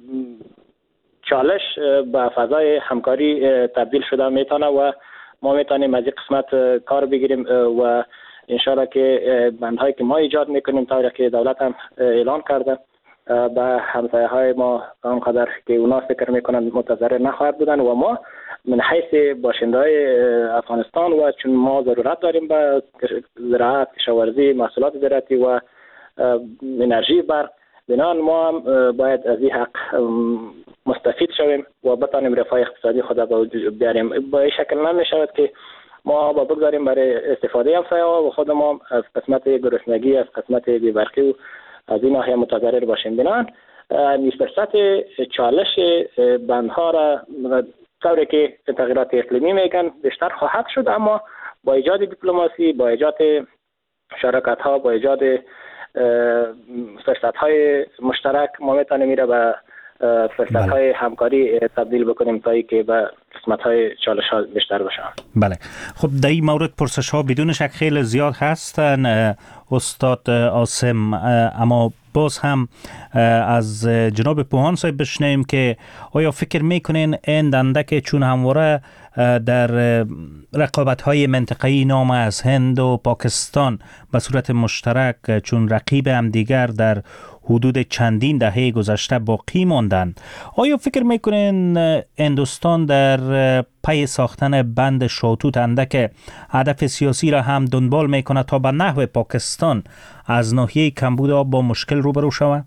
چالش به فضای همکاری تبدیل شده میتونه و ما میتونیم از این قسمت کار بگیریم و انشاءالله که بندهایی که ما ایجاد میکنیم طوری که دولت هم اعلان کرده به همسایه های ما آنقدر که اونا فکر میکنن متضرر نخواهد بودن و ما من حیث باشنده های افغانستان و چون ما ضرورت داریم به زراعت، کشاورزی، محصولات زراعتی و انرژی برق، بنان ما هم باید از این حق مستفید شویم و بتانیم رفاه اقتصادی خود به وجود بیاریم. با این شکل نمیشود که ما با بگذاریم برای استفاده همسایه ها و خود ما از قسمت گرسنگی، از قسمت بی‌برقی و از این ناحیه متضرر باشیم. بنان فرصت چالش بندها را طوری که تغییرات اقلیمی میگن بیشتر خواهد شد، اما با ایجاد دیپلماسی، با ایجاد شراکت ها، با ایجاد فرصت های مشترک ما میتونیم میره به فرصت های همکاری تبدیل بکنیم تا که به قسمت های چالش ها بیشتر بشن. بله. خب در این مورد پرسش ها بدون شک خیلی زیاد هستن استاد عاصم، اما باز هم از جناب پوهان صاحب بشنیم که آیا فکر میکنین این دندک چون همواره در رقابت های منطقه‌ای نام از هند و پاکستان به صورت مشترک چون رقیب هم دیگر در حدود چندین دهه گذشته باقی ماندند، آیا فکر میکنین هندوستان در پی ساختن بند شاتوت اندک هدف سیاسی را هم دنبال میکنه تا به نحو پاکستان از ناحیه کمبود آب با مشکل روبرو شود؟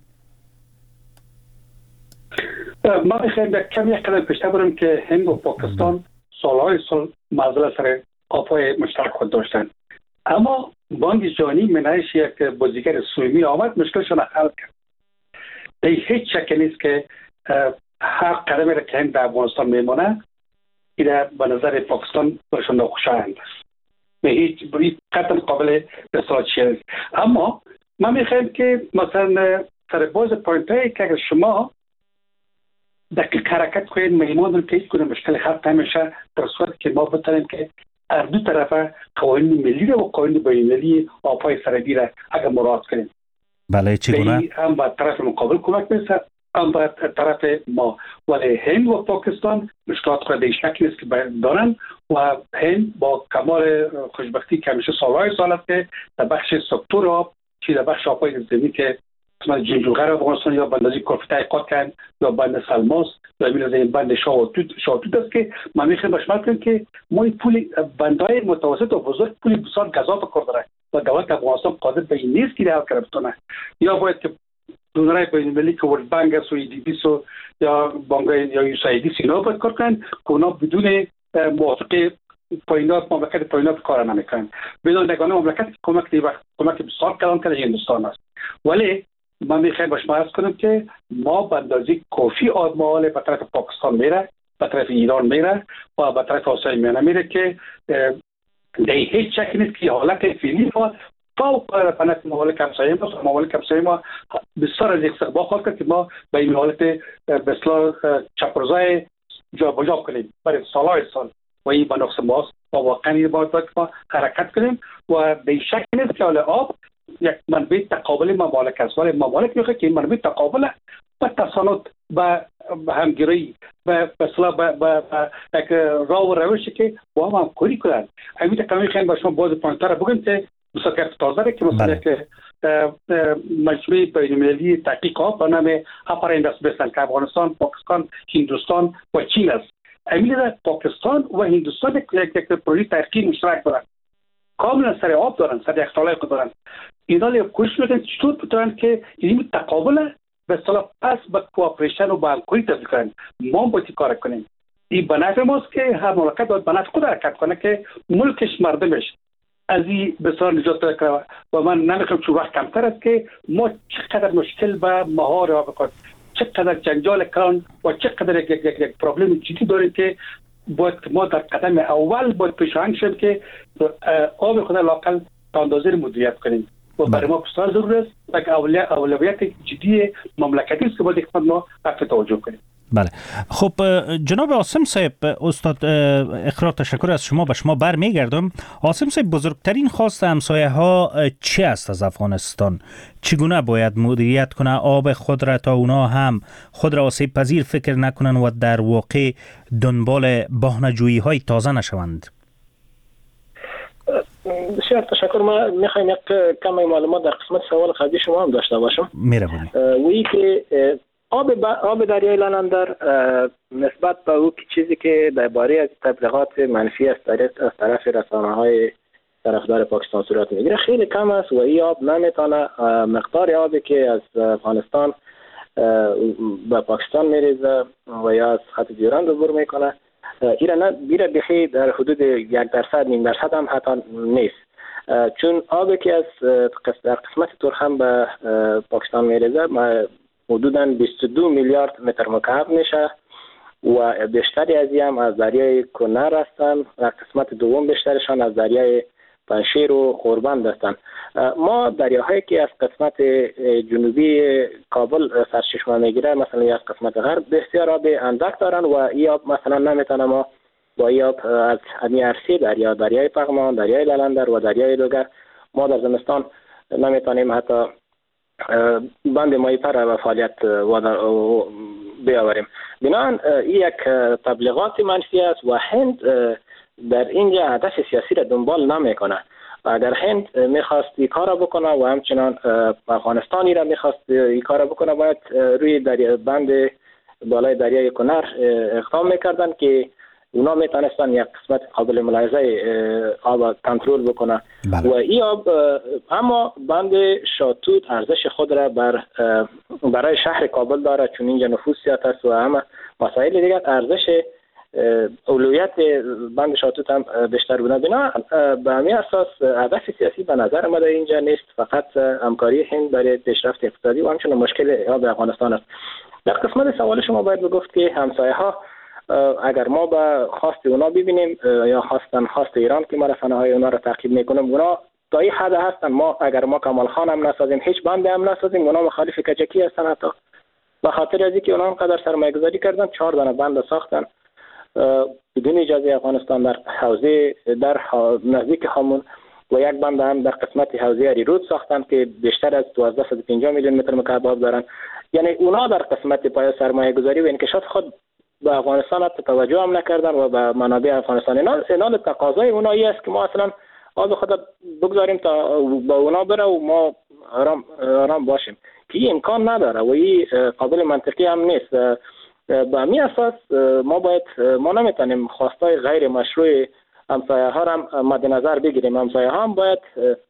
ما میخوایم یک کمی یک قدم پیشتر بریم که هند و پاکستان سالهای سال معضل سر آبهای مشترک خود داشتن، اما بانک جهانی منعش یک بازیگر سومی آمد مشکلشون حل کرد. این هیچ شک نیست که هر قدمی را که هند در افغانستان میمونه این به نظر پاکستان برشون ناخوشایند است. به هیچ بری قطعا قابل بساط شد. اما ما میخوایم که مثلا سر باز پوینت هایی که اگر شما دقیق حرکت کنید میمون که هیچ کنه مشکل حل نمیشه در صورت که ما بتونیم که از دو طرف قوانین ملی و قوانین بین‌المللی آب‌های سرحدی را اگر مراعات کنیم. بله چگونه؟ هم به طرف مقابل کمک میشه هم به طرف ما، ولی هند و پاکستان مشکلات خود شکلی است که دارن و هند با کمال خوشبختی که همیشه سالهای سال است که در بخش سکتور آب چی در بخش آب‌های زمینی که جنجوغر افغانستان یا بندازی کلفتای قاطن یا بند سلماس یا میلازه این بند شاوتوت شاوتوت است که ما میخوایم بشمار کنیم که ما پول بندهای متوسط و بزرگ پول بسیار گزاف کار داره و دولت افغانستان قادر به این نیست که حل کنه. یا باید که دونرای بین‌المللی که ورلد بانک است و ای دی بی و یا بانک یا یو اس ای دی اینا باید کار کنن که اونا بدون موافقه پایینات مملکت پایینات کار نمیکنن. بدون نگاه مملکت کمک دی وقت کمک بسیار کلان کرده هندوستان است، ولی ما میخوایم باش مرز کنیم که ما به اندازه کافی آدمال به طرف پاکستان میره، به طرف ایران میره و به طرف آسیای میانه میره که در هیچ شک نیست که حالت فعلی ما فوق پنات ممالک همسایه ما ممالک همسایه ما بسیار از استقبال خواهد کرد که ما به این حالت به اصطلاح چپرزای جابجا کنیم برای سالهای سال و این به نقص ماست و واقعا باید ما حرکت کنیم و به شک نیست که حال آب یک منبع تقابل ممالک است، ولی ممالک میخواد که این منبع تقابل و تصانت و همگیری و مثلا به یک راه و روشی که با هم همکاری کنند. همین که میخوایم با شما باز پوینتر بگم که مثلا تازه که مثلا که مجموعه بین‌المللی تحقیق آب به نام اپر اینداس بیسن که افغانستان، پاکستان، هندوستان و چین است. همین پاکستان و هندوستان یک یک پروژه تحقیقی مشترک دارند. کاملا سر آب دارن، سر اختلاف دارن. اینا لیه کوشش میکنن چطور بتونن که این تقابل به اصطلاح پس به کوآپریشن و به همکاری تبدیل کنن. ما باید کار کنیم. این به نفع ماست که هر مملکت باید به نفع خود حرکت کنه که ملکش مردمش از این بسیار نجات پیدا کنه و من نمیخوام چون وقت کمتر است که ما چقدر مشکل به مهار آب کنیم، چقدر جنجال کلان و چقدر یک یک یک پروبلم جدی داریم که باید ما در قدم اول باید پیشاهنگ شیم که آب خود لاقل تا اندازه مدیریت کنیم و برای ما بسیار ضرور است و اولویت جدی مملکتی است که باید اقتصاد ما رفت توجه کنیم. بله. خب جناب عاصم صاحب، استاد اقرار تشکر از شما، به شما برمیگردم. عاصم صاحب، بزرگترین خواست همسایه ها چی است از افغانستان؟ چگونه باید مدیریت کنه آب خود را تا اونا هم خود را آسیب پذیر فکر نکنن و در واقع دنبال بهانه‌جویی های تازه نشوند؟ بسیار تشکر. ما میخوایم یک کمی معلومات در قسمت سوال قبلی شما هم داشته باشم. میروانی. وی که آب با... آب دریای لندر نسبت به او چیزی که درباره از تبلیغات منفی است از طرف رسانه‌های طرفدار پاکستان صورت میگیره خیلی کم است و این آب نمیتونه مقدار آبی که از افغانستان به پاکستان میریزه و یا از خط دیورند عبور میکنه ایره نه بیره بخی در حدود یک درصد نیم درصد هم حتی نیست، چون آبی که از در قسمت ترخم به پاکستان میریزه حدوداً بیست و دو میلیارد متر مکعب میشه و بیشتری از این هم از دریای کنر هستن و قسمت دوم بیشترشان از دریای پنشیر و خوربند هستند. ما دریاهایی که از قسمت جنوبی کابل سرچشمه میگیره، مثلا از قسمت غرب بسیار آب اندک دارن و این آب مثلا نمیتونه ما با این آب از همین عرصه دریا، دریای پغمان، دریای للندر و دریای لوگر ما در زمستان نمیتونیم حتی بند مایی پر و فعالیت بیاوریم. بنابراین این یک تبلیغات منفی است و هند در اینجا هدف سیاسی را دنبال نمیکنه. اگر هند میخواست این کار بکنه و همچنان افغانستانی را میخواست این کار بکنه، باید روی دریا بند بالای دریای کنر اقدام میکردن که اونا میتونستن یک قسمت قابل ملاحظه آب کنترل بکنه. بله. و این آب اما بند شاتوت ارزش خود را بر برای شهر کابل داره، چون اینجا نفوذ زیاد است و همه مسائل دیگر ارزش اولویت بند شاتوت هم بیشتر بوده. بنا به همین اساس هدف سیاسی به نظر آمده اینجا نیست، فقط همکاری هند برای پیشرفت اقتصادی و همچنین مشکل آب افغانستان است. در قسمت سوال شما باید بگفت که همسایه ها اگر ما به خواست اونا ببینیم یا خواستن خواست ایران که ما رسانه های اونا را تعقیب میکنیم، اونا تا این حد هستن. ما اگر ما کمال خان هم نسازیم، هیچ بند هم نسازیم، اونا مخالف کجکی هستن. حتی به خاطر از اینکه اونا انقدر سرمایه گذاری کردن، چهار دانه بند ساختن بدون اجازه افغانستان در حوزه در نزدیک همون و یک بند هم در قسمت حوزه اریرود ساختن که بیشتر از دوازده صد و پنجاه میلیون متر مکعب آب دارن. یعنی اونا در قسمت پای سرمایه گذاری و انکشاف خود به افغانستان توجه هم نکردن و به منابع افغانستان. اینا تقاضای اونا است که ما اصلا آب خود بگذاریم تا با اونا بره و ما آرام آرام باشیم، که این امکان نداره و این قابل منطقی هم نیست. به همین اساس ما باید ما نمیتونیم خواستای غیر مشروع همسایه ها را مد نظر بگیریم. همسایه ها هم باید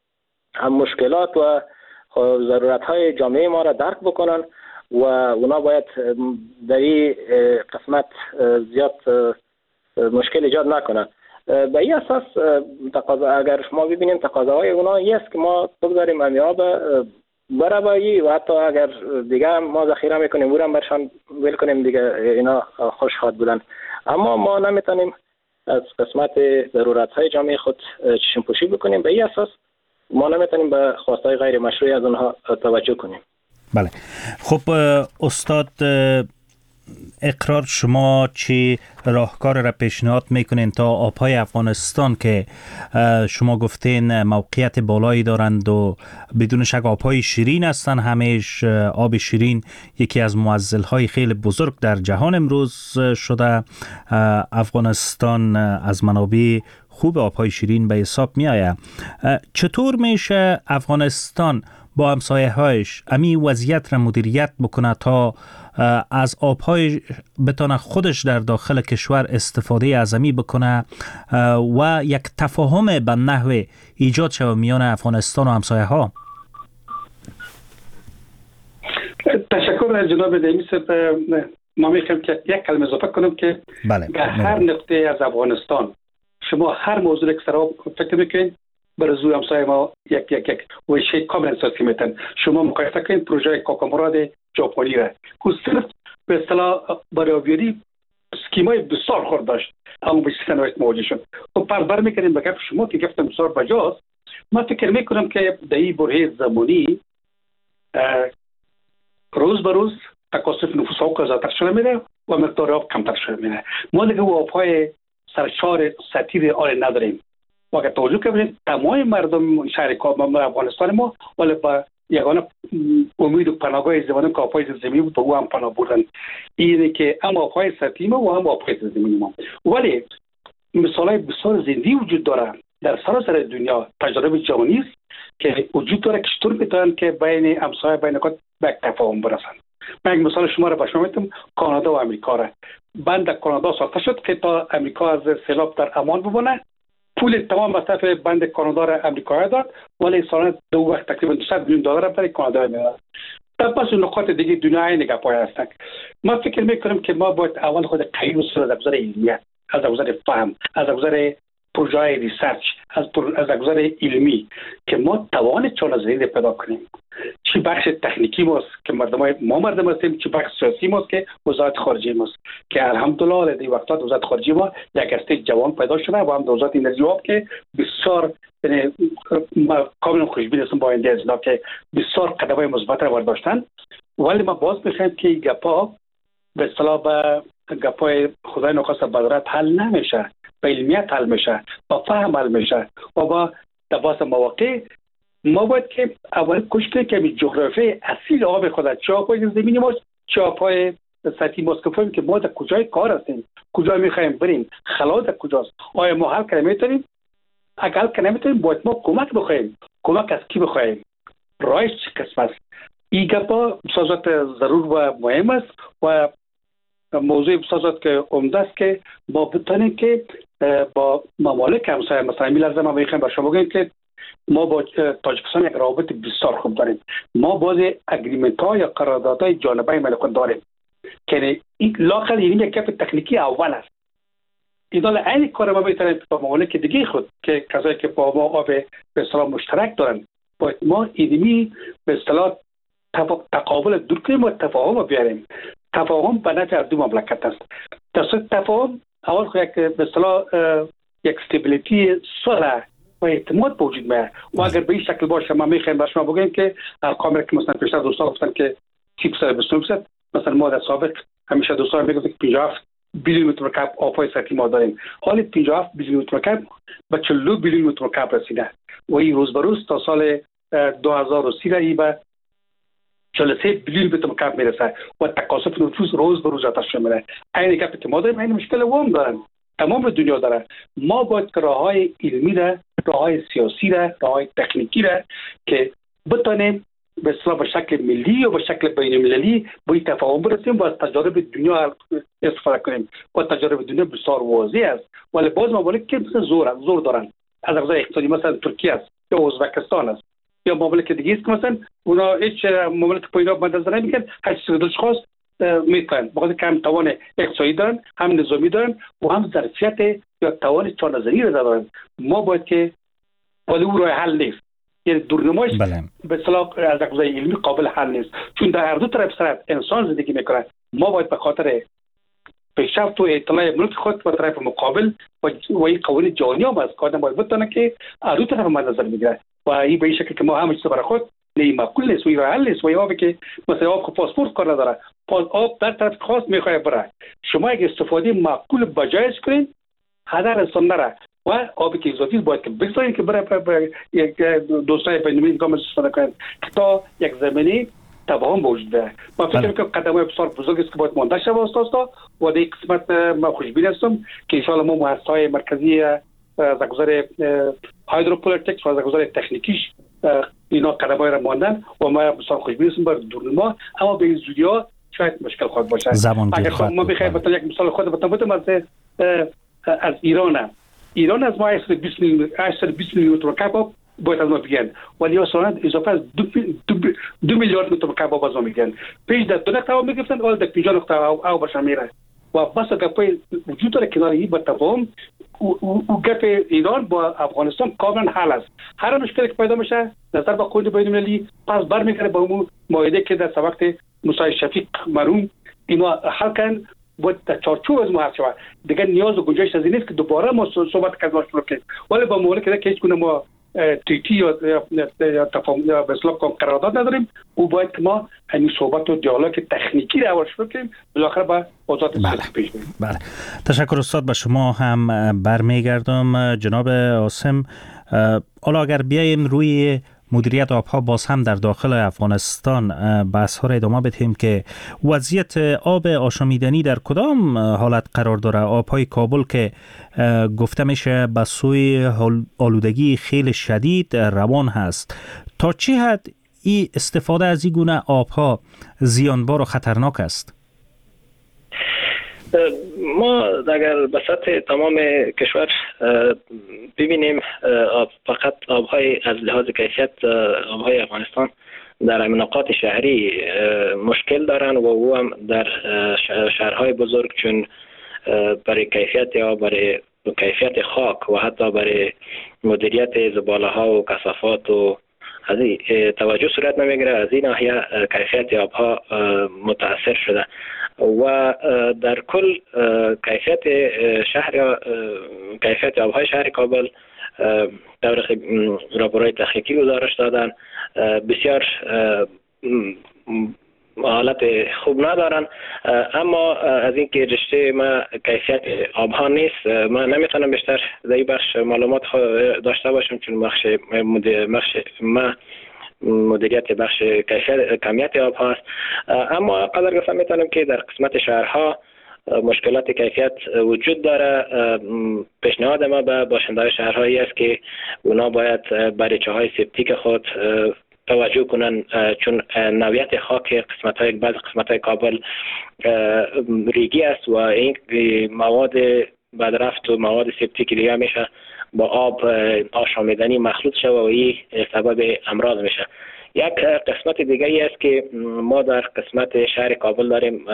هم مشکلات و ضرورت های جامعه ما را درک بکنن و اونا باید در این قسمت زیاد مشکل ایجاد نکنن. به این اساس تقاضا اگر ما ببینیم تقاضاهای اونا است که ما بگذاریم امیاب برابری و حتی اگر دیگه ما ذخیره میکنیم او را برشان ویل کنیم، دیگه اینا خوش خواد بودن. اما ما نمیتونیم از قسمت ضرورت های جامعه خود چشم پوشی بکنیم. به این اساس ما نمیتونیم به خواستهای غیر مشروعی از اونها توجه کنیم. بله. خب استاد، اقرار شما چی راهکار را پیشنهاد میکنین تا آبهای افغانستان که شما گفتین موقعیت بالایی دارند و بدون شک آبهای شیرین هستند، همیش آب شیرین یکی از معضلهای خیلی بزرگ در جهان امروز شده، افغانستان از منابع خوب آبهای شیرین به حساب می آید. چطور میشه افغانستان با همسایه‌هایش امی وضعیت را مدیریت بکنه تا از آبهای بتونه خودش در داخل کشور استفاده از امی بکنه و یک تفاهم به نحو ایجاد شود میان افغانستان و همسایه‌ها؟ تشکر از جناب دایمی صاحب. ما میخوایم که یک کلمه اضافه کنم که بله. در هر نقطه از افغانستان شما هر موضوع که سر فکر میکنید برای همسایه ما یک یک یک ویشه کاملا اساسی میتن. شما مقایسه کنید پروژه کاکاموراد ژاپنی را که صرف به اصطلاح برای آبیاری اسکیمای بسیار خورد داشت، اما به سنوات مواجه شد. خب پس برمیگردیم به گفت شما که گفتم بسیار بجاست. من فکر میکنم که در این برهه زمانی روز به روز تکاثر نفوس ها زیادتر شده میره و مقدار آب کمتر شده میره. ما دیگه آبهای سرشار سطحی آن نداریم. واقعا توجه کنید تمام مردم شهر کابل افغانستان ما ولی با یگانه امید و پناهگاه زمانی که آبهای زمینی بود و او هم پناه بردن. اینه که هم آبهای سطحی ما و هم آبهای زمینی ما. ولی مثالای بسیار زنده وجود داره در سراسر دنیا، تجربه جهانی است که وجود داره که چطور میتونن که بین همسایه بین خود به یک تفاهم برسن. من یک مثال شما را به شما میتونم، کانادا و امریکا را. بند کانادا ساخته شد که تا امریکا از سیلاب در امان بمونه. پول تمام مصرف بند کانادا را امریکا داد، ولی سالانه دو وقت تقریبا دویست میلیون دلار برای کانادا میداد. در پس نقاط دیگه دنیا نگاه پای هستند. ما فکر میکنم که ما باید اول خود قوی بسازیم از نظر علمیت، از نظر فهم، از نظر پروژه ریسرچ، از از نظر علمی که ما توان چالش زنده پیدا کنیم. چی بخش تکنیکی ماست که مردم ما مردم هستیم، چی بخش سیاسی ماست که وزارت خارجه ماست که الحمدلله در وقتات وزارت خارجه ما یک هسته جوان پیدا شده و هم وزارت انرژی آب که بسیار ما کاملا خوشبین هستم با آینده از اینا که بسیار قدم‌های مثبت را برداشتن. ولی ما باز می‌خوایم که گپا به اصطلاح به گپای خدای نخواسته بدرت حل نمیشه، به علمیت حل میشه، با فهم حل میشه و با تباس مواقع ما باید که اول کوشش کنیم که جغرافی اصیل آب خود چه پای زمینی ماست چه پای سطحی ماست که فهمیم که ما در کجای کار هستیم، کجا میخوایم بریم، خلا در کجاست، آیا ما حل کنیم میتونیم؟ اگر حل کنیم میتونیم باید ما کمک بخوایم. کمک از کی بخوایم؟ رایش چه قسم است؟ این گپا بسازت ضرور و مهم است و موضوع بسازت که عمده است که ما بتانیم که با ممالک همسایه مثلا میلرزه ما میخوایم با شما بگیم که ما با تاجیکستان یک رابط بسیار خوب داریم. ما باز اگریمنت ها یا قراردادهای جانبه ملکان داریم که این لاقل این یک گپ تکنیکی اول است. این دال عین کار ما میتونیم با ممالک دیگه خود که کسایی که با ما آب به اصطلاح مشترک دارن باید ما اینمی به اصطلاح تقابل دور کنیم و تفاهم بیاریم. تفاهم به نفع دو مملکت است. تصویر تفاهم اول خود یک به اصطلاح یک استیبیلیتی صلح و اعتماد وجود میاد و اگر به این شکل باشه ما میخوایم بر شما بگیم که ارقام که مثلا پیشتر دوستان گفتن که سی درصد مثلا ما در سابق همیشه دوستان میگفتن که پنجاه و هفت بیلیون متر مکعب آبهای سطحی ما داریم، حالا پنجاه و هفت بیلیون متر مکعب به چهل و دو بیلیون متر مکعب رسیده و این روز به روز تا سال دو هزار و سی را به چهل و سه بیلیون متر مکعب میرسه و تکاثر نفوس روز به روز آتش میره. این گپی که ما داریم این مشکل وام دارن، تمام دنیا داره. ما باید که راههای علمی را، راههای سیاسی را، راههای تکنیکی را که بتانیم به اصطلاح به شکل ملی و به شکل بین المللی به این تفاهم برسیم و از تجارب دنیا استفاده کنیم و تجارب دنیا بسیار واضح است. ولی باز ممالک که زور زور دارن از نظر اقتصادی مثلا ترکیه است یا ازبکستان است یا ممالک دیگه است که مثلا اونا هیچ ممالک پایین مد نظر نمیگیرن، هر چیزی دلش خواست میکنن بخاطر که هم توان اقتصادی دارن، هم نظامی دارن و هم ظرفیت یا توان چهار نظری را دارن. ما باید که ولی او راه حل نیست، یعنی دورنمایش به اصطلاح از نظر علمی قابل حل نیست چون در هر دو طرف سر انسان زندگی میکنه. ما باید به خاطر پیشرفت و اطلاع ملک خود و طرف مقابل و و این قوانین جهانی هم از کار باید بتونه که هر دو طرف مد نظر بگیره و این به این شکل که ما همه چیز برای خود نه معقول نیست و این راه حل نیست. و این آبی که مثلا آب خود پاسپورت کار نداره، آب در طرف خاص میخواد بره، شما اگه استفاده معقول بجایش کنین هدر انسان نره و آبی که اضافی باید که بگذارین که برای یک دوستای بین‌المللی کامل استفاده کنن تا یک زمینی تفاهم وجود بیاید. ما فکر می‌کنم قدم‌های بسیار بزرگ است که باید مانده شود استاد و در این قسمت ما خوشبین هستم که ان شاء الله ما مؤسسه‌های مرکزی از گذر هایدروپولتیکس و از گذر تکنیکیش اینا قدم‌های را ماندن و ما بسیار خوشبین هستم بر دور ما، اما به این زودی‌ها شاید مشکل خواهد باشد. اگر ما بخوایم بتونیم یک مثال خود بتونیم از از ایران ایران از ما هشتصد و بیست میلیون متر مکعب باید از ما بگیرن ولی اصلا اضافه از دو, دو, دو میلیارد متر مکعب از ما میگیرن. پیش در دو نقطه میگفتن ولی در پنجاه نقطه او باشه میره و بس گپای وجود داره کنار این با تفاهم و گپ ایران با افغانستان کاملا حل است. هر مشکلی که پیدا میشه نظر با قوانین بین‌المللی پس برمیگره با اون معاهده که در وقت موسی شفیق مرحوم اینا حل کردن باید در چارچوب از ما حل شود. دیگه نیاز و گنجایش از این نیست که دوباره ما صحبت کنیم ولی با ممالک که هیچ گونه ما تیتی یا تفاهم یا به اصطلاح قرارداد نداریم او باید که ما همین صحبت و دیالوگ تکنیکی را اول شروع کنیم بالاخره با وزارت سیاسی پیش بریم. بله تشکر استاد. به شما هم برمیگردم جناب عاصم. حالا اگر بیایم روی مدیریت آبها باز هم در داخل افغانستان بحث ها را ادامه بدهیم که وضعیت آب آشامیدنی در کدام حالت قرار داره؟ آبهای کابل که گفته میشه به سوی آلودگی خیلی شدید روان هست، تا چه حد این استفاده از این گونه آبها زیانبار و خطرناک است؟ ما اگر به سطح تمام کشور ببینیم فقط آبهای از لحاظ کیفیت آبهای افغانستان در مناطق شهری مشکل دارن و او هم در شهرهای بزرگ چون برای کیفیت آب، برای کیفیت خاک و حتی برای مدیریت زباله ها و کثافات و از این توجه صورت نمیگیره. از این ناحیه کیفیت آبها متاثر شده و در کل کیفیت شهر یا کیفیت آبهای شهر کابل طبق راپورهای تحقیقی گزارش دادن بسیار حالت خوب ندارن. اما از اینکه رشته ما کیفیت آبها نیست، ما نمیتونم بیشتر در این بخش معلومات داشته باشم، چون بخش بخش ما مدیریت بخش کیفیت کمیت آب هاست. اما قدر گفتم میتونم که در قسمت شهرها مشکلات کیفیت وجود داره. پیشنهاد ما به باشنده‌های شهرهایی است که اونا باید بریچه های سپتیک خود توجه کنن، چون نوعیت خاک قسمت های بعض قسمت های کابل ریگی است و این مواد بدرفت و مواد سپتیک دیگه میشه با آب آشامیدنی مخلوط شده و این سبب امراض میشه. یک قسمت دیگه ای است که ما در قسمت شهر کابل داریم،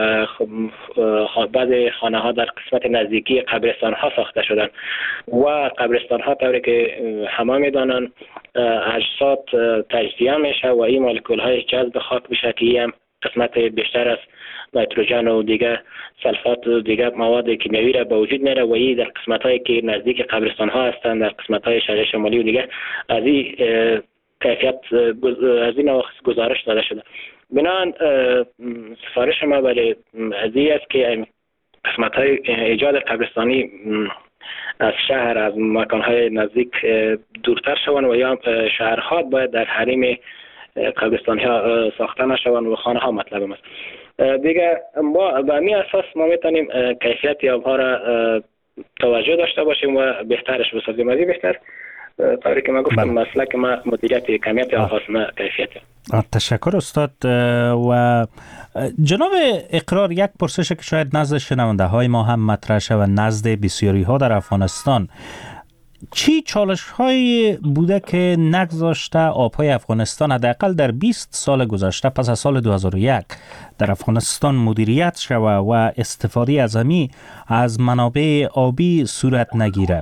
بعض خانه ها در قسمت نزدیکی قبرستان ها ساخته شدن و قبرستان ها طوری که همه میدانن اجساد تجزیه میشه و این مولکول های جذب خاک میشه که این هم قسمت بیشتر از نیتروژن و دیگه سلفات و دیگه مواد کیمیایی را به وجود میاره و این در قسمت هایی که نزدیک قبرستان ها هستند، در قسمت های شهر شمالی و دیگه از این کیفیت از این گزارش داده شده. بنابراین سفارش ما برای از این است که قسمت های ایجاد قبرستانی از شهر از مکان های نزدیک دورتر شوند و یا شهرها باید در حریم قبرستانی ها ساخته نشوند و خانه ها مطلب است. دیگه ما به همین اساس ما میتونیم کیفیت آبها را توجه داشته باشیم و بهترش بسازیم. از این بهتر طوری که ما گفتم مسلک ما مدیریت کمیت آبهاست نه کیفیت. تشکر استاد. و جناب اقرار، یک پرسش که شاید نزد شنونده های ما هم مطرح شد و نزد بسیاری ها در افغانستان، چی چالش های بوده که نگذاشته آبهای افغانستان حداقل در بیست سال گذشته پس از سال دو هزار و یک در افغانستان مدیریت شود و استفاده از امی از منابع آبی صورت نگیره؟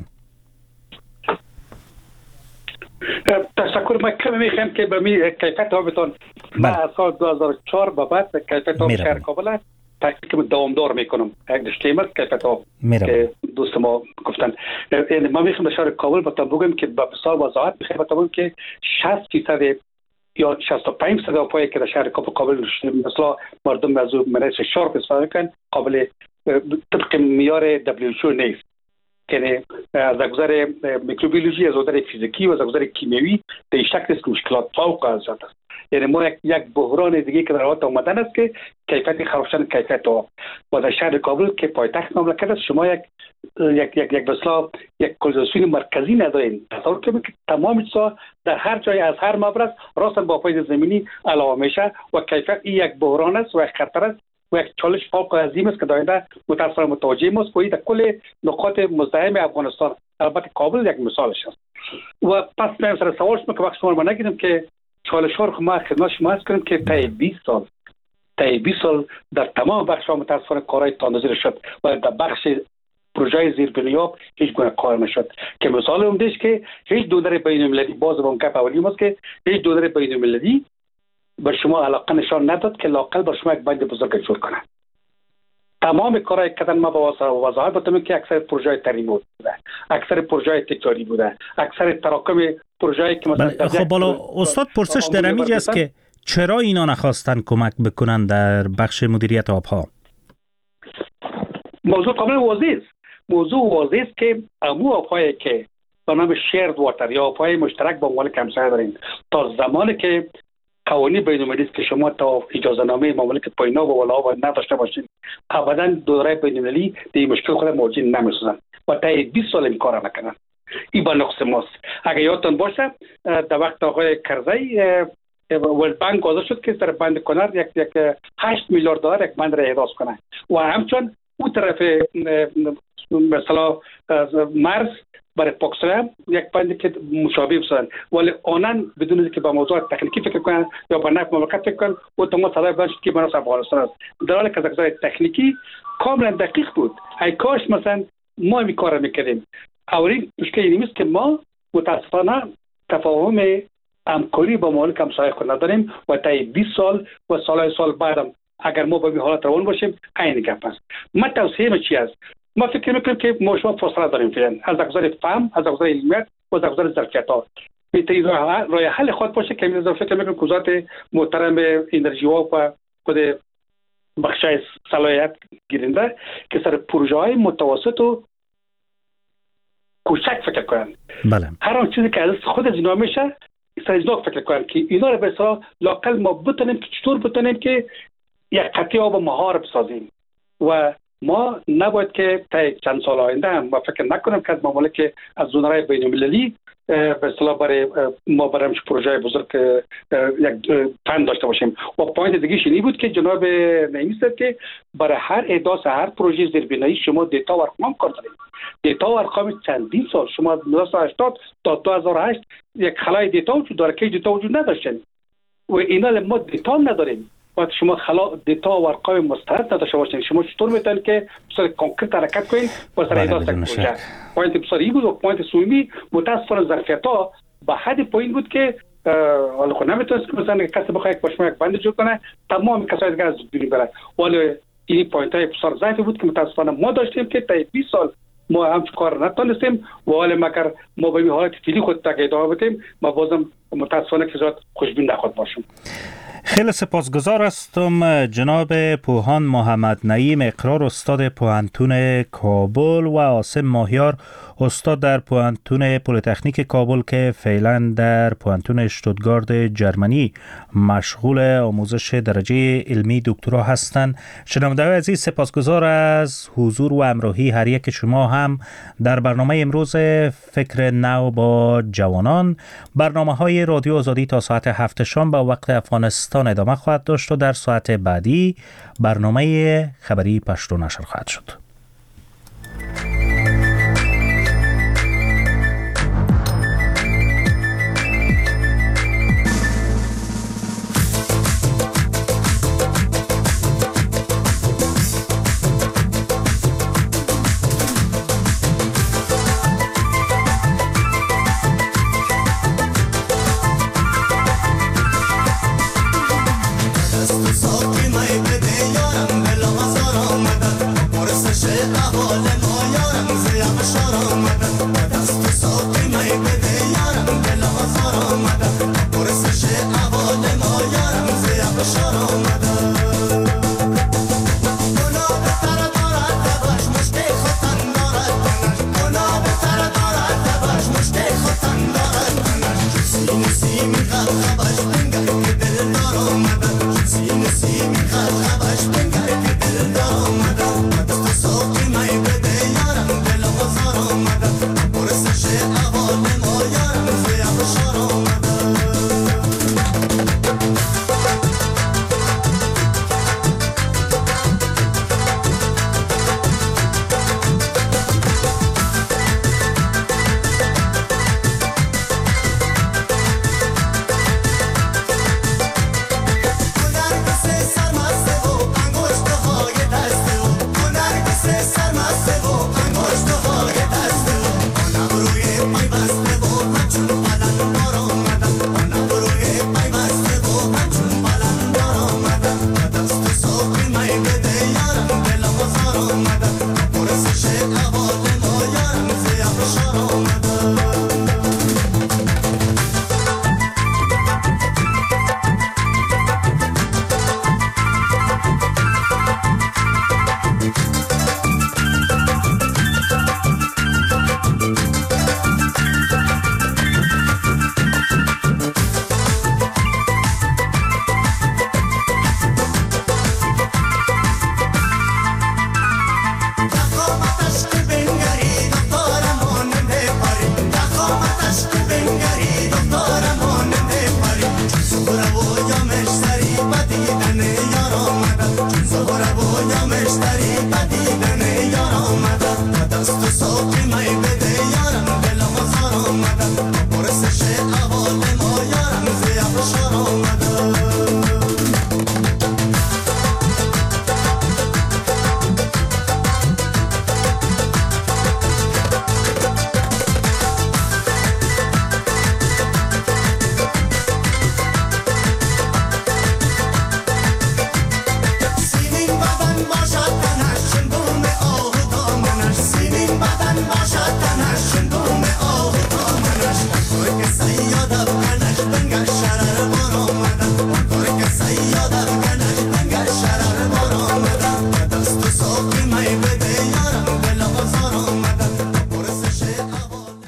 تشکر. ما کمی میخوایم که به می کیفیت آبتان ما از سال دو هزار و چهار به بعد کیفیت آب شهر کابل تحقیق دوامدار میکنم. یک رشته است کیفیت آب که دوست ما گفتن. یعنی ما میخوایم شهر کابل بهتون بگم که با بسیار وضاحت میخوایم بهتون که شصت فیصد یا شصت و پنج درصد آبی که در شهر کابل مثلا مردم از منیس شارپ استفاده کردن قابل طبق معیار دبلیو اچ او نیست. یعنی از نظر میکروبیولوژی، از نظر فیزیکی و از نظر کیمیایی در این شکل است که مشکلات فوق العاده است. یعنی ما یک یک بحران دیگه که در حال آمدن است که کیفیت خراب شدن کیفیت آب. و در شهر کابل که پایتخت مملکت است شما یک یک یک یک بسلا یک کلزاسیون مرکزی ندارین. تصور کنید که تمام چیزا در هر جای از هر مبرز راستن با فیض زمینی علاوه میشه و کیفیت این یک بحران است و یک خطر است و یک چالش فوق عظیم است که در آینده متأسفانه متوجه ماست که در کل نقاط مزدحم افغانستان، البته کابل یک مثالش است. و پس من سر سوال شما که وقت شما رو نگیرم که چالش ها رو ما خدمت شما عرض کنم که تا بیست سال تا بیست سال در تمام بخش ها متأسفانه کارهای تاندازی شد و در بخش پروژه زیربنیاب هیچ گونه کار نشد. که مثال اون دیش که هیچ دونر بین المللی باز اون گپ اولی ماست که هیچ دونر بین المللی بر شما علاقه نشان نداد که لاقل بر شما یک بند بزرگ جور کنه. تمام کارهای کردن ما با وضاحت بتونیم که اکثر پروژه ترمیم بوده، اکثر پروژه تجاری بوده، اکثر تراکم پروژه‌ای که مثلا خب بالا استاد پرسش در همین است که چرا اینا نخواستن کمک بکنن در بخش مدیریت آبها؟ موضوع کاملا واضح است. موضوع واضح است که امو آب‌هایی که به نام شیرد واتر یا آب‌های مشترک با مملکت همسایه دارین تا زمانی که قوانین بین‌المللی که شما تا اجازه نامه مملکت پاینا و ولا باید نداشته باشید ابدا دوره بین‌المللی این مشکل خود مواجه نمی‌شدن و تا بیست سال این کار نکردن. این با نقص ماست. اگه یادتون باشه در وقت آقای کرزی ورلد بانک گذاشت شد که در بند کنار یک یک هشت میلیارد دلار یک بند را احداث کنه و همچون اون طرف مثلا مرز برای پاکستان یک بندی که مشابه بسازن ولی آنان بدون اینکه با موضوع تکنیکی فکر کنن یا با نفع مملکت فکر کنن اتومات صدای بلند شد که مناس افغانستان است. در حالی که از نظر تکنیکی کاملا دقیق بود. ای کاش مثلا ما این کار میکردیم. اولین مشکل این است که ما متاسفانه تفاهم همکاری با مالک همسایه خود نداریم و تا بیست سال و سالهای سال بعدم اگر ما به این حالت روان باشیم عین گپ است. من توصیه من چی است؟ ما فکر میکنیم که ما شما فاصله داریم فعلا از نظر فهم، از نظر علمیت و از نظر ظرفیت‌ها. این راه حل خود باشه که من فکر میکنم وزارت محترم انرژی و خود بخشای صلاحیت گیرنده که سر پروژه های متوسط و کوچک فکر کنن. بله. هر آن چیزی که از خود از اینا میشه سرجناک فکر کنن که اینا رو به اصطلاح لاقل ما بتونیم که چطور بتونیم که یک قطعه آب مهار بسازیم و ما نباید که تا چند سال آینده هم ما فکر نکنم که از ممالک از زونرهای بین المللی به اصطلاح برای ما برای پروژه بزرگ یک فند داشته باشیم. و پوینت دیگه شنی بود که جناب نعیمی صاحب که برای هر احداث هر پروژه زیربنایی شما دیتا و ارقام کار دارید. دیتا و ارقام چندین سال شما از نوزده صد و هشتاد تا دو هزار و هشت یک خلای دیتا وجود داره که دیتا وجود نداشتن و اینا ما دیتا نداریم. وقتی شما خلا دیتا و ارقام مستند نداشته باشین شما چطور میتونید که بسیار کنکریت حرکت کنین و سر احداث پروژه؟ پوینت بسیاری بود و پوینت سومی متاسفانه ظرفیت‌ها به حد پایین بود که حالا خود نمیتونست که مثلا کسی بخواه یک پشما یک بند جور کنه تمام کسایی دیگه از بیرون بره. ولی این پوینت های بسیار ضعیفی بود که متاسفانه ما داشتیم که تا بیست سال ما هم کار نتونستیم و ولی مگر ما به این حالت فعلی خود تا ادامه بدیم ما بازم متاسفانه که زیاد خوشبین نخواد باشیم. خیلی سپاسگزار هستم جناب پوهان محمد نعیم اقرار استاد پوهنتون کابل و عاصم ماهیار استاد در پوهنتون پلی‌تکنیک کابل که فعلا در پوهنتون اشتوتگارت جرمنی مشغول آموزش درجه علمی دکترا هستند. شنونده‌های عزیز سپاسگزار از حضور و همراهی هر یک شما هم در برنامه امروز فکر نو با جوانان. برنامه‌های رادیو آزادی تا ساعت هفت شام به وقت افغانستان ادامه خواهد داشت و در ساعت بعدی برنامه خبری پشتو نشر خواهد شد. Shut up.